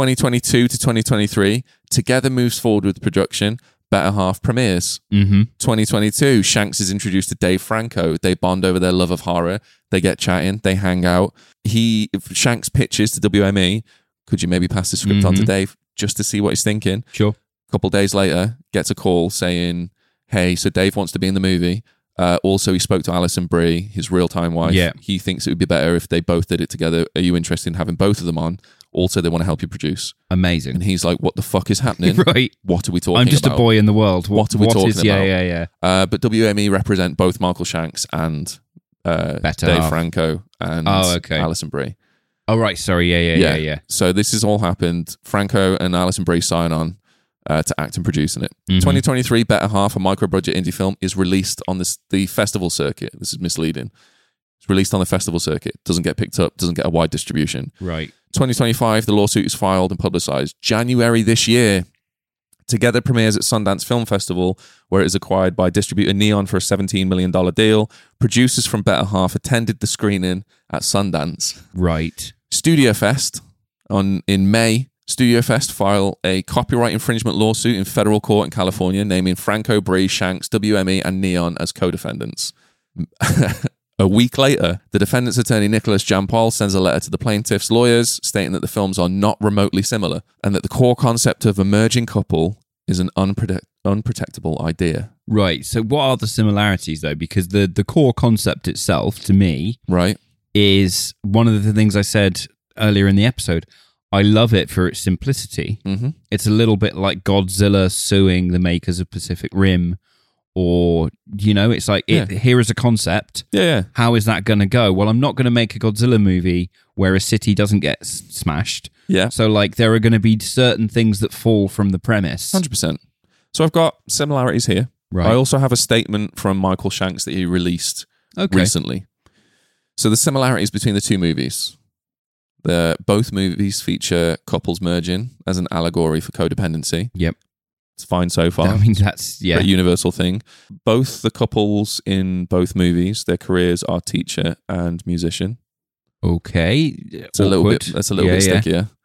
2022 to 2023, Together moves forward with production. Better Half premieres. 2022, Shanks is introduced to Dave Franco. They bond over their love of horror. They get chatting. They hang out. Shanks pitches to WME, could you maybe pass the script on to Dave just to see what he's thinking?
Sure.
A couple of days later, gets a call saying, hey, so Dave wants to be in the movie. Also, he spoke to Alison Brie, his real-time wife.
Yeah.
He thinks it would be better if they both did it together. Are you interested in having both of them on? Also, they want to help you produce.
Amazing.
And he's like, what the fuck is happening?
Right.
What are we talking about?
I'm just a boy in the world.
What are we talking about?
Yeah.
But WME represent both Michael Shanks and
Better
Dave
Half.
Franco and
okay.
Alison Brie.
Oh, right. Sorry. Yeah.
So this has all happened. Franco and Alison Brie sign on to act and produce in it. 2023, Better Half, a micro-budget indie film, is released on the festival circuit. This is misleading. It's released on the festival circuit. Doesn't get picked up. Doesn't get a wide distribution.
Right.
2025, the lawsuit is filed and publicized. January this year, Together premieres at Sundance Film Festival, where it is acquired by distributor Neon for a $17 million deal. Producers from Better Half attended the screening at Sundance.
Right.
Studio Fest, in May, Studio Fest file a copyright infringement lawsuit in federal court in California, naming Franco, Brie, Shanks, WME, and Neon as co-defendants. A week later, the defendant's attorney Nicholas Jampol sends a letter to the plaintiff's lawyers stating that the films are not remotely similar and that the core concept of a merging couple is an unprotectable idea.
Right. So what are the similarities, though? Because the core concept itself, to me,
Right?
is one of the things I said earlier in the episode. I love it for its simplicity.
Mm-hmm.
It's a little bit like Godzilla suing the makers of Pacific Rim, or, it's like, here is a concept.
Yeah.
How is that going to go? Well, I'm not going to make a Godzilla movie where a city doesn't get smashed.
Yeah.
So, there are going to be certain things that fall from the premise.
100%. So I've got similarities here.
Right.
I also have a statement from Michael Shanks that he released recently. So the similarities between the two movies. Both movies feature couples merging as an allegory for codependency.
Yep.
It's fine so far.
I mean, that's,
A universal thing. Both the couples in both movies, their careers are teacher and musician.
Okay.
It's a little bit. That's a little bit stickier.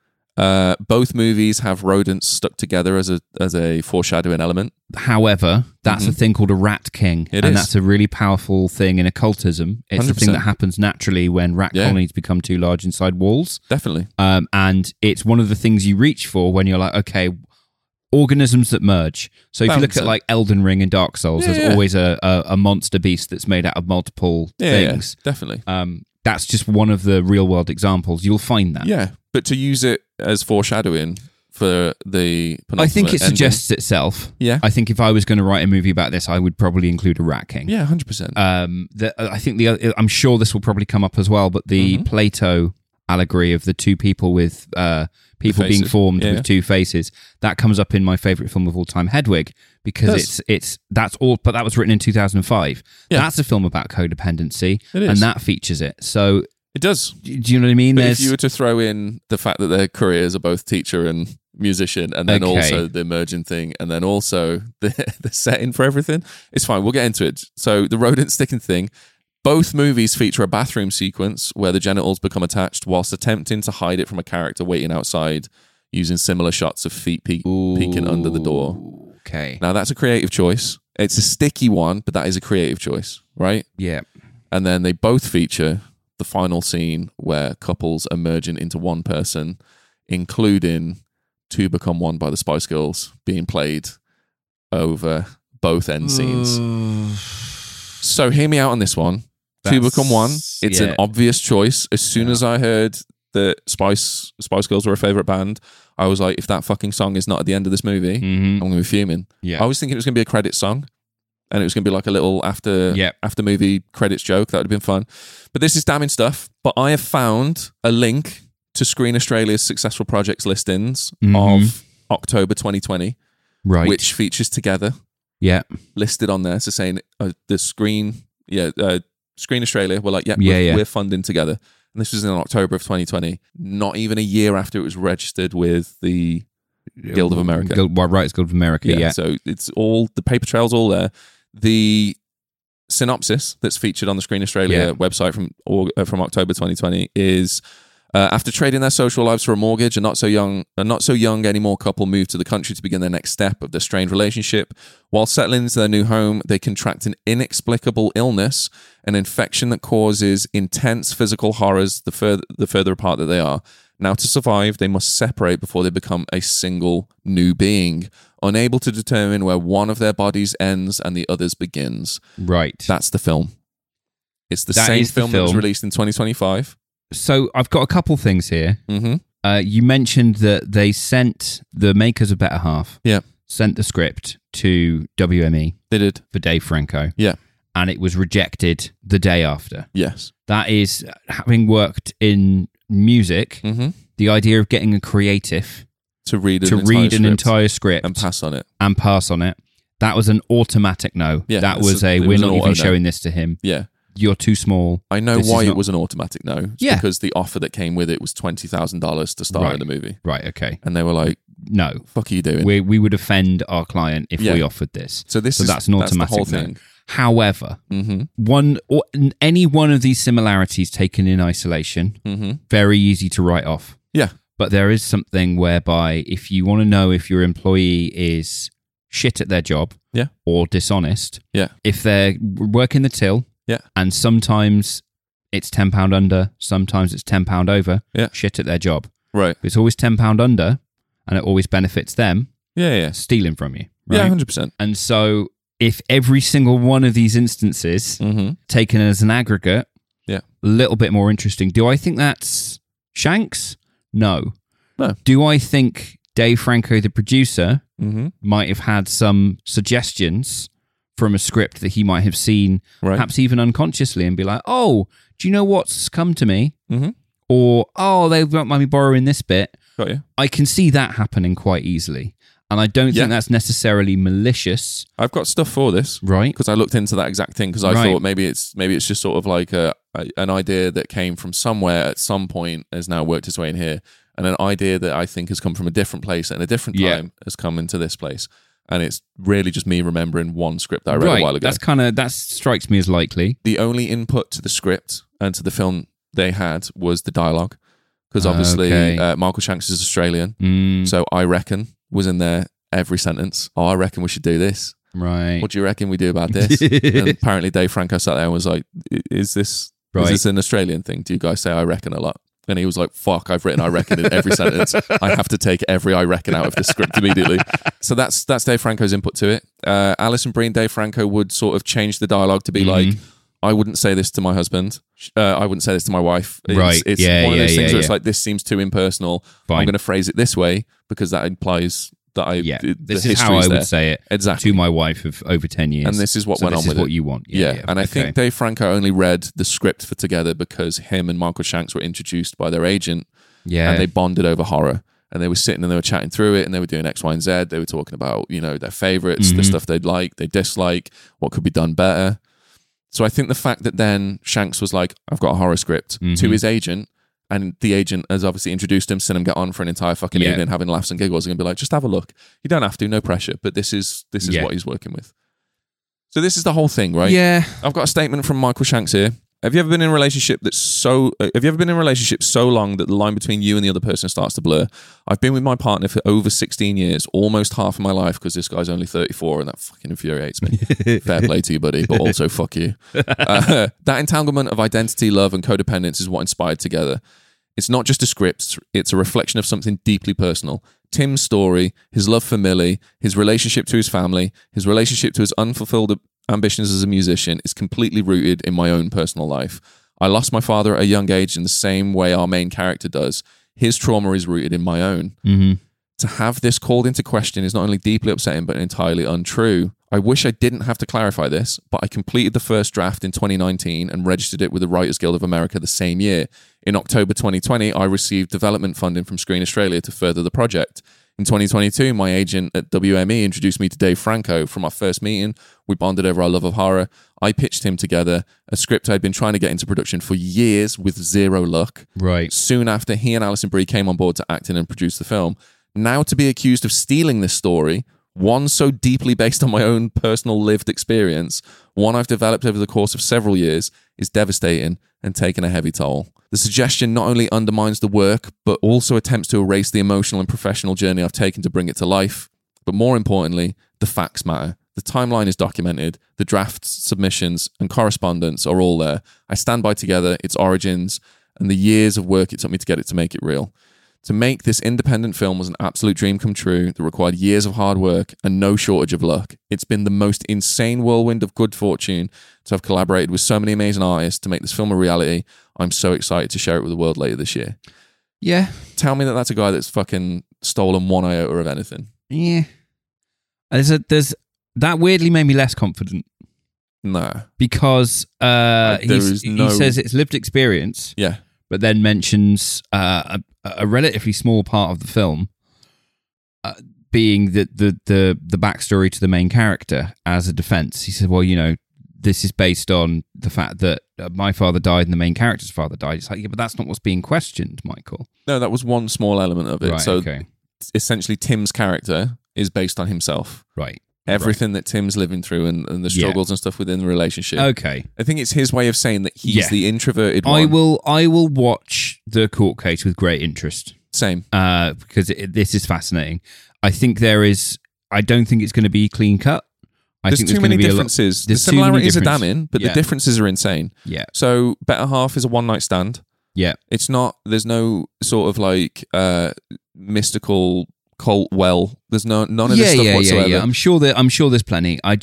Both movies have rodents stuck together as a foreshadowing element.
However, that's a thing called a rat king.
It
and
is.
that's a really powerful thing in occultism. It's a thing
100%.
that happens naturally when rat colonies become too large inside walls.
Definitely.
And it's one of the things you reach for when you're like, okay, organisms that merge. So if you look at like Elden Ring and Dark Souls, there's always a monster beast that's made out of multiple things.
Yeah, definitely.
That's just one of the real world examples. You'll find that.
Yeah, but to use it as foreshadowing for the penultimate
I think it
ending,
suggests itself.
Yeah.
I think if I was going to write a movie about this, I would probably include a rat king.
Yeah, 100%.
I think I'm sure this will probably come up as well, but the Plato allegory of the two people with people being formed with two faces, that comes up in my favorite film of all time, Hedwig, because that's all. But that was written in 2005.
Yeah.
That's a film about codependency,
It is.
and that features it. So
It does.
do you know what I mean?
But if you were to throw in the fact that their careers are both teacher and musician, and then also the emerging thing, and then also the setting for everything, it's fine. We'll get into it. So the rodent sticking thing, both movies feature a bathroom sequence where the genitals become attached whilst attempting to hide it from a character waiting outside using similar shots of feet peeking under the door.
Okay.
Now that's a creative choice. It's a sticky one, but that is a creative choice, right?
Yeah.
And then they both feature the final scene where couples are merging into one person, including Two Become One by the Spice Girls being played over both end scenes. So hear me out on this one. Two Become One. It's an obvious choice. As soon as I heard that Spice Girls were a favorite band, I was like, if that fucking song is not at the end of this movie, I'm going to be fuming.
Yeah.
I was thinking it was going to be a credit song, and it was going to be like a little after movie credits joke. That would have been fun. But this is damning stuff. But I have found a link to Screen Australia's successful projects listings of October 2020,
Right.
which features Together
Yeah.
listed on there. So saying the Screen Australia were like, we're funding Together. And this was in October of 2020, not even a year after it was registered with the Guild of America.
Writers Guild of America, yeah.
So it's all, the paper trail's all there. The synopsis that's featured on the Screen Australia website from October 2020 is after trading their social lives for a mortgage, a not so young anymore couple move to the country to begin their next step of their strained relationship. While settling into their new home, they contract an inexplicable illness, an infection that causes intense physical horrors the further apart that they are. Now, to survive, they must separate before they become a single new being, unable to determine where one of their bodies ends and the other's begins.
Right.
That's the film. It's the same film that was released in 2025.
So I've got a couple things here.
Mm-hmm.
You mentioned that they sent the makers of Better Half.
Yeah.
Sent the script to WME.
They did.
For Dave Franco.
Yeah.
And it was rejected the day after.
Yes.
That is, having worked in music, the idea of getting a creative
to read
an entire script
and pass on it.
That was an automatic no.
Yeah,
we're not even showing this to him.
Yeah.
You're too small.
I know why it was an automatic no.
Yeah.
Because the offer that came with it was $20,000 to star in the movie.
Right, okay.
And they were like,
no.
Fuck are you doing?
We would offend our client if we offered this.
So that's an automatic the whole thing.
No. However, any one of these similarities taken in isolation, very easy to write off.
Yeah.
But there is something whereby if you want to know if your employee is shit at their job or dishonest, if they're working the till, and sometimes it's £10 under, sometimes it's £10 over, shit at their job.
Right.
If it's always £10 under and it always benefits them, stealing from you. Right?
Yeah, 100%.
And so if every single one of these instances taken as an aggregate, a little bit more interesting. Do I think that's Shanks? No. Do I think Dave Franco, the producer, might have had some suggestions from a script that he might have seen, perhaps even unconsciously, and be like, oh, do you know what's come to me? Or, oh, they won't mind me borrowing this bit.
Got you.
I can see that happening quite easily. And I don't think that's necessarily malicious.
I've got stuff for this.
Right.
Because I looked into that exact thing because I thought maybe it's just sort of like an idea that came from somewhere at some point has now worked its way in here. And an idea that I think has come from a different place at a different time has come into this place. And it's really just me remembering one script that I read a while ago.
That strikes me as likely.
The only input to the script and to the film they had was the dialogue. because obviously
Okay.
Michael Shanks is Australian. So I reckon was in there every sentence. Oh, I reckon we should do this.
Right.
What do you reckon we do about this? And apparently Dave Franco sat there and was like, is this an Australian thing? Do you guys say I reckon a lot? And he was like, fuck, I've written I reckon in every sentence. I have to take every I reckon out of the script immediately. So that's Dave Franco's input to it. Alison Brie and Dave Franco would sort of change the dialogue to be like, I wouldn't say this to my husband. I wouldn't say this to my wife. It's one of those things where it's like, this seems too impersonal.
Fine.
I'm going to phrase it this way because that implies that
this is how I would say it
exactly
to my wife of over 10 years.
And this is what went on with it.
This is what you want. Yeah.
And I think Dave Franco only read the script for Together because him and Michael Shanks were introduced by their agent. Yeah. And they bonded over horror. And they were sitting and they were chatting through it and they were doing X, Y, and Z. They were talking about, their favorites, the stuff they'd like, they dislike, what could be done better. So I think the fact that then Shanks was like, I've got a horror script to his agent, and the agent has obviously introduced him, seen him get on for an entire fucking evening, having laughs and giggles, and going to be like, just have a look. You don't have to, no pressure, but this is what he's working with. So this is the whole thing, right?
Yeah.
I've got a statement from Michael Shanks here. Have you ever been in a relationship so long that the line between you and the other person starts to blur? I've been with my partner for over 16 years, almost half of my life, because this guy's only 34 and that fucking infuriates me. Fair play to you, buddy, but also fuck you. That entanglement of identity, love, and codependence is what inspired Together. It's not just a script, it's a reflection of something deeply personal. Tim's story, his love for Millie, his relationship to his family, his relationship to his unfulfilled ambitions as a musician is completely rooted in my own personal life. I lost my father at a young age in the same way our main character does. His trauma is rooted in my own. To have this called into question is not only deeply upsetting, but entirely untrue. I wish I didn't have to clarify this, but I completed the first draft in 2019 and registered it with the Writers Guild of America the same year. In October 2020, I received development funding from Screen Australia to further the project. In 2022, my agent at WME introduced me to Dave Franco. From our first meeting, we bonded over our love of horror. I pitched him Together, a script I'd been trying to get into production for years with zero luck.
Right.
Soon after, he and Alison Brie came on board to act in and produce the film. Now to be accused of stealing this story, one so deeply based on my own personal lived experience, one I've developed over the course of several years, is devastating and taken a heavy toll. The suggestion not only undermines the work, but also attempts to erase the emotional and professional journey I've taken to bring it to life. But more importantly, the facts matter. The timeline is documented, the drafts, submissions, and correspondence are all there. I stand by Together, its origins, and the years of work it took me to get it to make it real. To make this independent film was an absolute dream come true that required years of hard work and no shortage of luck. It's been the most insane whirlwind of good fortune to have collaborated with so many amazing artists to make this film a reality. I'm so excited to share it with the world later this year.
Yeah.
Tell me that that's a guy that's fucking stolen one iota of anything.
Yeah. There's that weirdly made me less confident.
No.
Because he says it's lived experience.
Yeah.
But then mentions a relatively small part of the film being the backstory to the main character as a defense. He said, well, this is based on the fact that my father died and the main character's father died. It's like, yeah, but that's not what's being questioned, Michael.
No, that was one small element of it.
Right,
so
okay.
Essentially, Tim's character is based on himself.
Right.
Everything that Tim's living through and the struggles and stuff within the relationship.
Okay.
I think it's his way of saying that he's the introverted one.
I will watch the court case with great interest.
Same.
Because this is fascinating. I don't think it's going to be clean cut.
There's too many differences. The similarities are damning, but the differences are insane.
Yeah.
So Better Half is a one night stand.
Yeah.
It's not, there's no sort of like mystical cult there's none of this stuff whatsoever.
Yeah. I'm sure there's plenty. I'll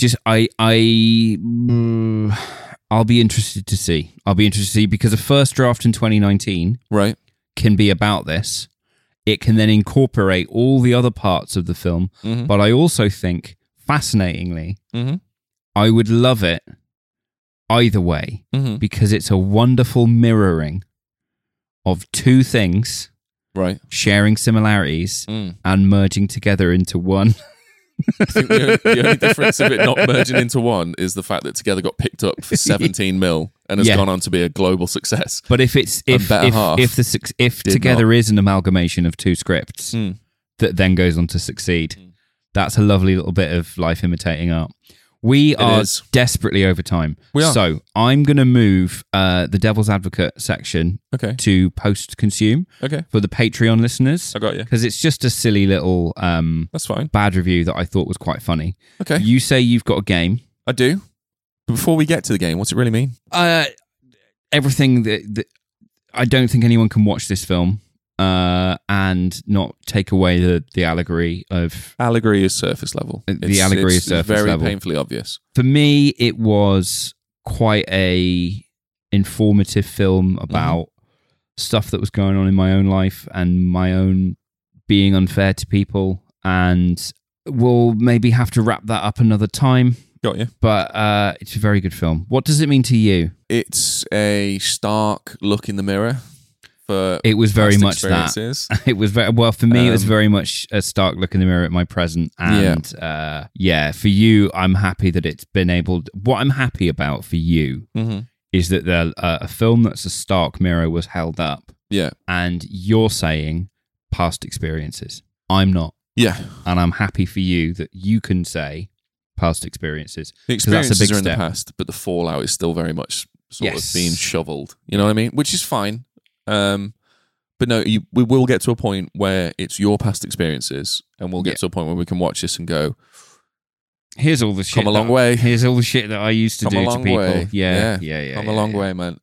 be interested to see. Because a first draft in 2019
right
can be about this. It can then incorporate all the other parts of the film. Mm-hmm. But I also think, fascinatingly, I would love it either way because it's a wonderful mirroring of two things.
Right.
Sharing similarities and merging together into one.
I think the only difference of it not merging into one is the fact that Together got picked up for 17 mil and has gone on to be a global success.
But if Together is an amalgamation of two scripts that then goes on to succeed, that's a lovely little bit of life imitating art. We are
is.
desperately over time.
We are.
So I'm going to move the Devil's Advocate section
Okay.
to post-consume
Okay.
for the Patreon listeners.
I got you.
Because it's just a silly little
That's fine.
bad review that I thought was quite funny.
Okay.
You say you've got a game.
I do. But before we get to the game, what's it really mean?
Everything that I don't think anyone can watch this film and not take away the allegory of...
Allegory is surface level.
The allegory is surface
very
level.
painfully obvious.
For me, it was quite a informative film about stuff that was going on in my own life and my own being unfair to people. And we'll maybe have to wrap that up another time.
Got you.
But it's a very good film. What does it mean to you?
It's a stark look in the mirror for
It was very
past
much that.
experiences.
It was very well for me. It was very much a stark look in the mirror at my present, and for you, I'm happy that it's been able. What I'm happy about for you is that a film that's a stark mirror was held up, and you're saying past experiences. I'm not, and I'm happy for you that you can say past experiences.
The experiences
that's a big
are in
step.
the past, but the fallout is still very much sort
Yes.
of being shoveled. You know what I mean? Which is fine. But no, we will get to a point where it's your past experiences, and we'll get to a point where we can watch this and go,
here's all the shit.
come a long way.
Here's all the shit that I used to
Come a
do to
long
people.
way.
Yeah.
Come a long way, man.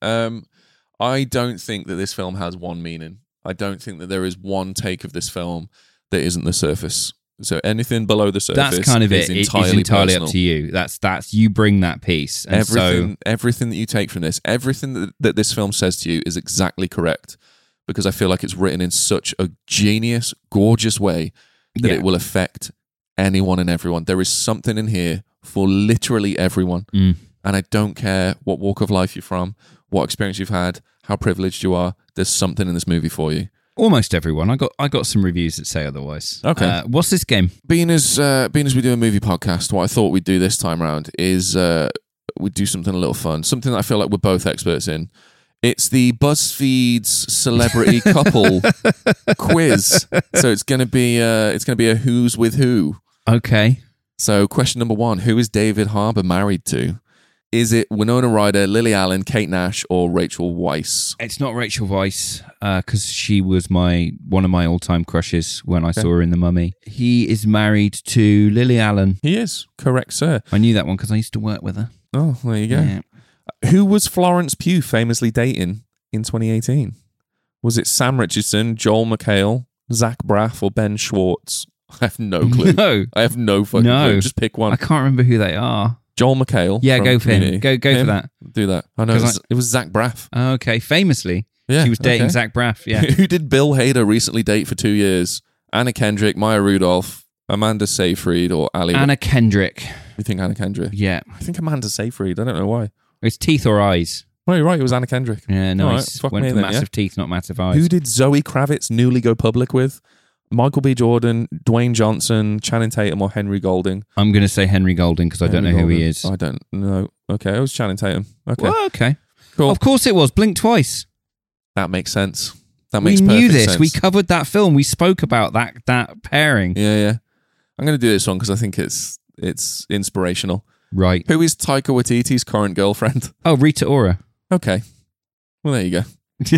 I don't think that this film has one meaning. I don't think that there is one take of this film that isn't the surface. So anything below the surface,
That's kind of
is
it.
entirely,
It's entirely
personal.
up to you. That's you bring that piece. And
Everything that you take from this, everything that this film says to you is exactly correct, because I feel like it's written in such a genius, gorgeous way that it will affect anyone and everyone. There is something in here for literally everyone. And I don't care what walk of life you're from, what experience you've had, how privileged you are. There's something in this movie for you.
Almost everyone. I got some reviews that say otherwise.
Okay.
What's this game?
Being as we do a movie podcast, what I thought we'd do this time around is we'd do something a little fun, something that I feel like we're both experts in. It's the BuzzFeed's celebrity couple quiz. So it's gonna be a who's with who.
Okay.
So question number 1: who is David Harbour married to? Is it Winona Ryder, Lily Allen, Kate Nash, or Rachel Weisz?
It's not Rachel Weisz because she was one of my all-time crushes when I saw her in The Mummy. He is married to Lily Allen.
He is, correct, sir.
I knew that one because I used to work with her.
Oh, there you go.
Yeah.
Who was Florence Pugh famously dating in 2018? Was it Sam Richardson, Joel McHale, Zach Braff, or Ben Schwartz? I have no clue.
No.
I have no fucking clue. Just pick one.
I can't remember who they are.
Joel McHale.
Yeah,
from
go for
Community.
him. Go for that.
Do that. I know.
'Cause
It was Zach Braff.
Okay, famously.
Yeah,
She was dating
okay.
Zach Braff, yeah.
Who did Bill Hader recently date for 2 years? Anna Kendrick, Maya Rudolph, Amanda Seyfried, or Ali?
Anna Kendrick.
You think Anna Kendrick?
Yeah.
I think Amanda Seyfried. I don't know why.
It's teeth or eyes.
Oh, you're right. It was Anna Kendrick.
Yeah,
All
nice.
right, fuck
Went
me
for
then,
massive teeth, not massive eyes.
Who did Zoe Kravitz newly go public with? Michael B. Jordan, Dwayne Johnson, Channing Tatum, or Henry Golding?
I'm going to say Henry Golding because I don't know who he is.
I don't know. Okay, it was Channing Tatum. Okay,
Well, okay.
cool.
Of course it was. Blink twice.
That makes sense. That
We
makes
knew
perfect
this.
sense.
We covered that film. We spoke about that pairing.
Yeah. I'm going to do this one because I think it's inspirational.
Right.
Who is Taika Waititi's current girlfriend?
Oh, Rita Ora.
Okay. Well, there you go.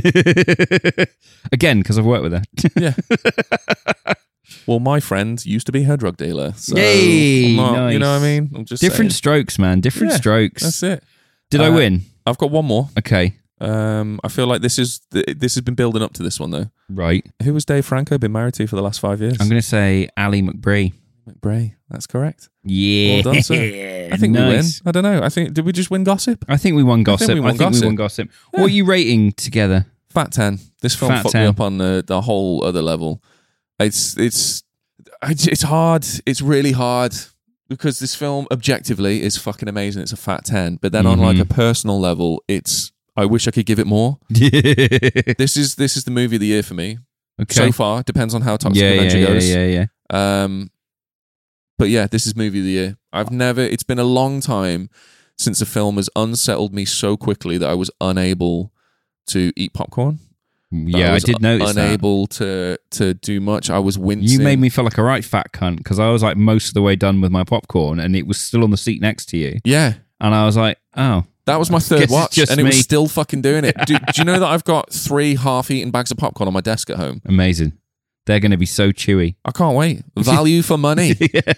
Again, because I've worked with her.
Yeah. Well, my friend used to be her drug dealer. So
Yay,
I'm not-
nice.
You know what I mean? I'm just
Different
saying.
strokes, man. Different
Yeah,
strokes.
That's it.
Did I win?
I've got one more.
Okay.
I feel like this has been building up to this one though.
Right.
Who has Dave Franco been married to for the last 5 years?
I'm going to say Ali McBree.
McBray. That's correct.
Yeah.
Well done, sir. I think we win. I don't know. Did we just win gossip?
I think we won gossip.
we won gossip.
What are you rating together?
Fat 10. This film
Fat
fucked
10.
me up on the whole other level. It's hard. It's really hard because this film objectively is fucking amazing. It's a fat 10. But then on like a personal level, I wish I could give it more. This is the movie of the year for me.
Okay.
So far, depends on how Toxic Avenger goes.
Yeah.
But yeah, this is movie of the year. It's been a long time since a film has unsettled me so quickly that I was unable to eat popcorn.
Yeah, I did notice
unable to do much. I was wincing.
You made me feel like a right fat cunt because I was like most of the way done with my popcorn and it was still on the seat next to you.
Yeah.
And I was like, oh.
That was my third watch and it was
me.
still fucking doing it. Do you know that I've got 3 half-eaten bags of popcorn on my desk at home?
Amazing. They're going to be so chewy.
I can't wait. Value for money.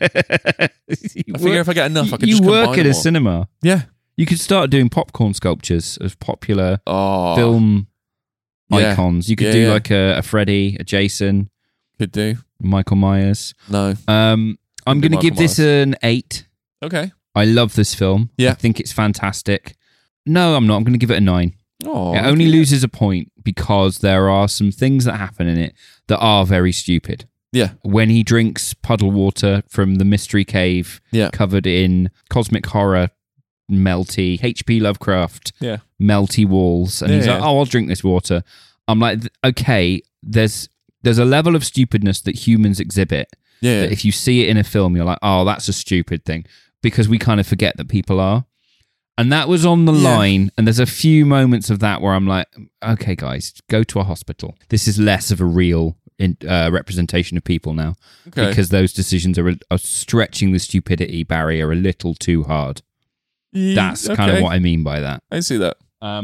I figure if I get enough, I can just combine
You work in
them
a
all.
cinema.
Yeah.
You could start doing popcorn sculptures of popular
Oh,
film
yeah.
icons. You could
Yeah,
do
yeah.
like a Freddy, a Jason,
Could do.
Michael Myers.
No.
I'm
do
going to give
Michael
this an 8.
Okay.
I love this film.
Yeah.
I think it's fantastic. No, I'm not. I'm going to give it a 9.
Oh,
It only loses a point because there are some things that happen in it that are very stupid.
Yeah.
When he drinks puddle water from the mystery cave
Yeah.
covered in cosmic horror, melty, H.P. Lovecraft,
Yeah.
melty walls, and
Yeah,
he's like,
yeah.
oh, I'll drink this water. I'm like, okay, there's a level of stupidness that humans exhibit
Yeah.
that if you see it in a film, you're like, oh, that's a stupid thing, because we kind of forget that people are. And that was on the
Yeah.
line, and there's a few moments of that where I'm like, okay, guys, go to a hospital. This is less of a real representation of people now,
Okay.
because those decisions are stretching the stupidity barrier a little too hard. That's kind of what I mean by that.
I see that.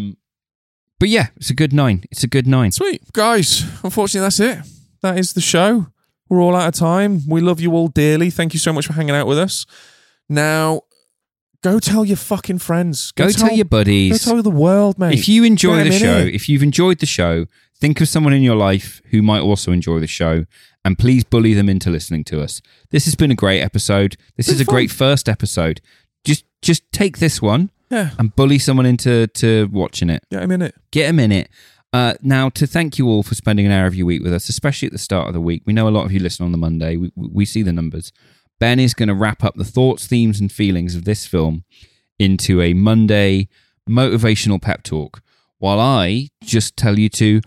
But yeah, it's a good 9. It's a good 9.
Sweet. Guys, unfortunately, that's it. That is the show. We're all out of time. We love you all dearly. Thank you so much for hanging out with us. Now, go tell your fucking friends.
Go tell your buddies.
Go tell the world, mate.
If you enjoy
Get
the
'em in
show,
here.
if you've enjoyed the show, think of someone in your life who might also enjoy the show, and please bully them into listening to us. This has been a great episode. This is a
fun.
great first episode. Just take this one
Yeah.
and bully someone into watching it.
Get him in it.
Get them in it. Now, to thank you all for spending an hour of your week with us, especially at the start of the week. We know a lot of you listen on the Monday. We see the numbers. Ben is going to wrap up the thoughts, themes, and feelings of this film into a Monday motivational pep talk, while I just tell you to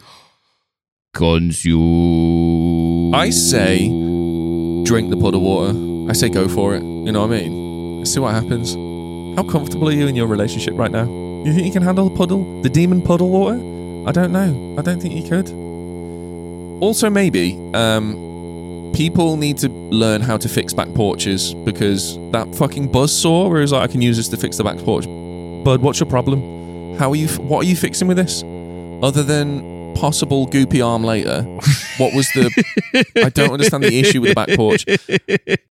consume.
I say drink the puddle water. I say go for it. You know what I mean? See what happens. How comfortable are you in your relationship right now? You think you can handle the puddle? The demon puddle water? I don't know. I don't think you could. Also, maybe people need to learn how to fix back porches, because that fucking buzzsaw where it's like, I can use this to fix the back porch. Bud, what's your problem? What are you fixing with this? Other than possible goopy arm later, what was the... I don't understand the issue with the back porch.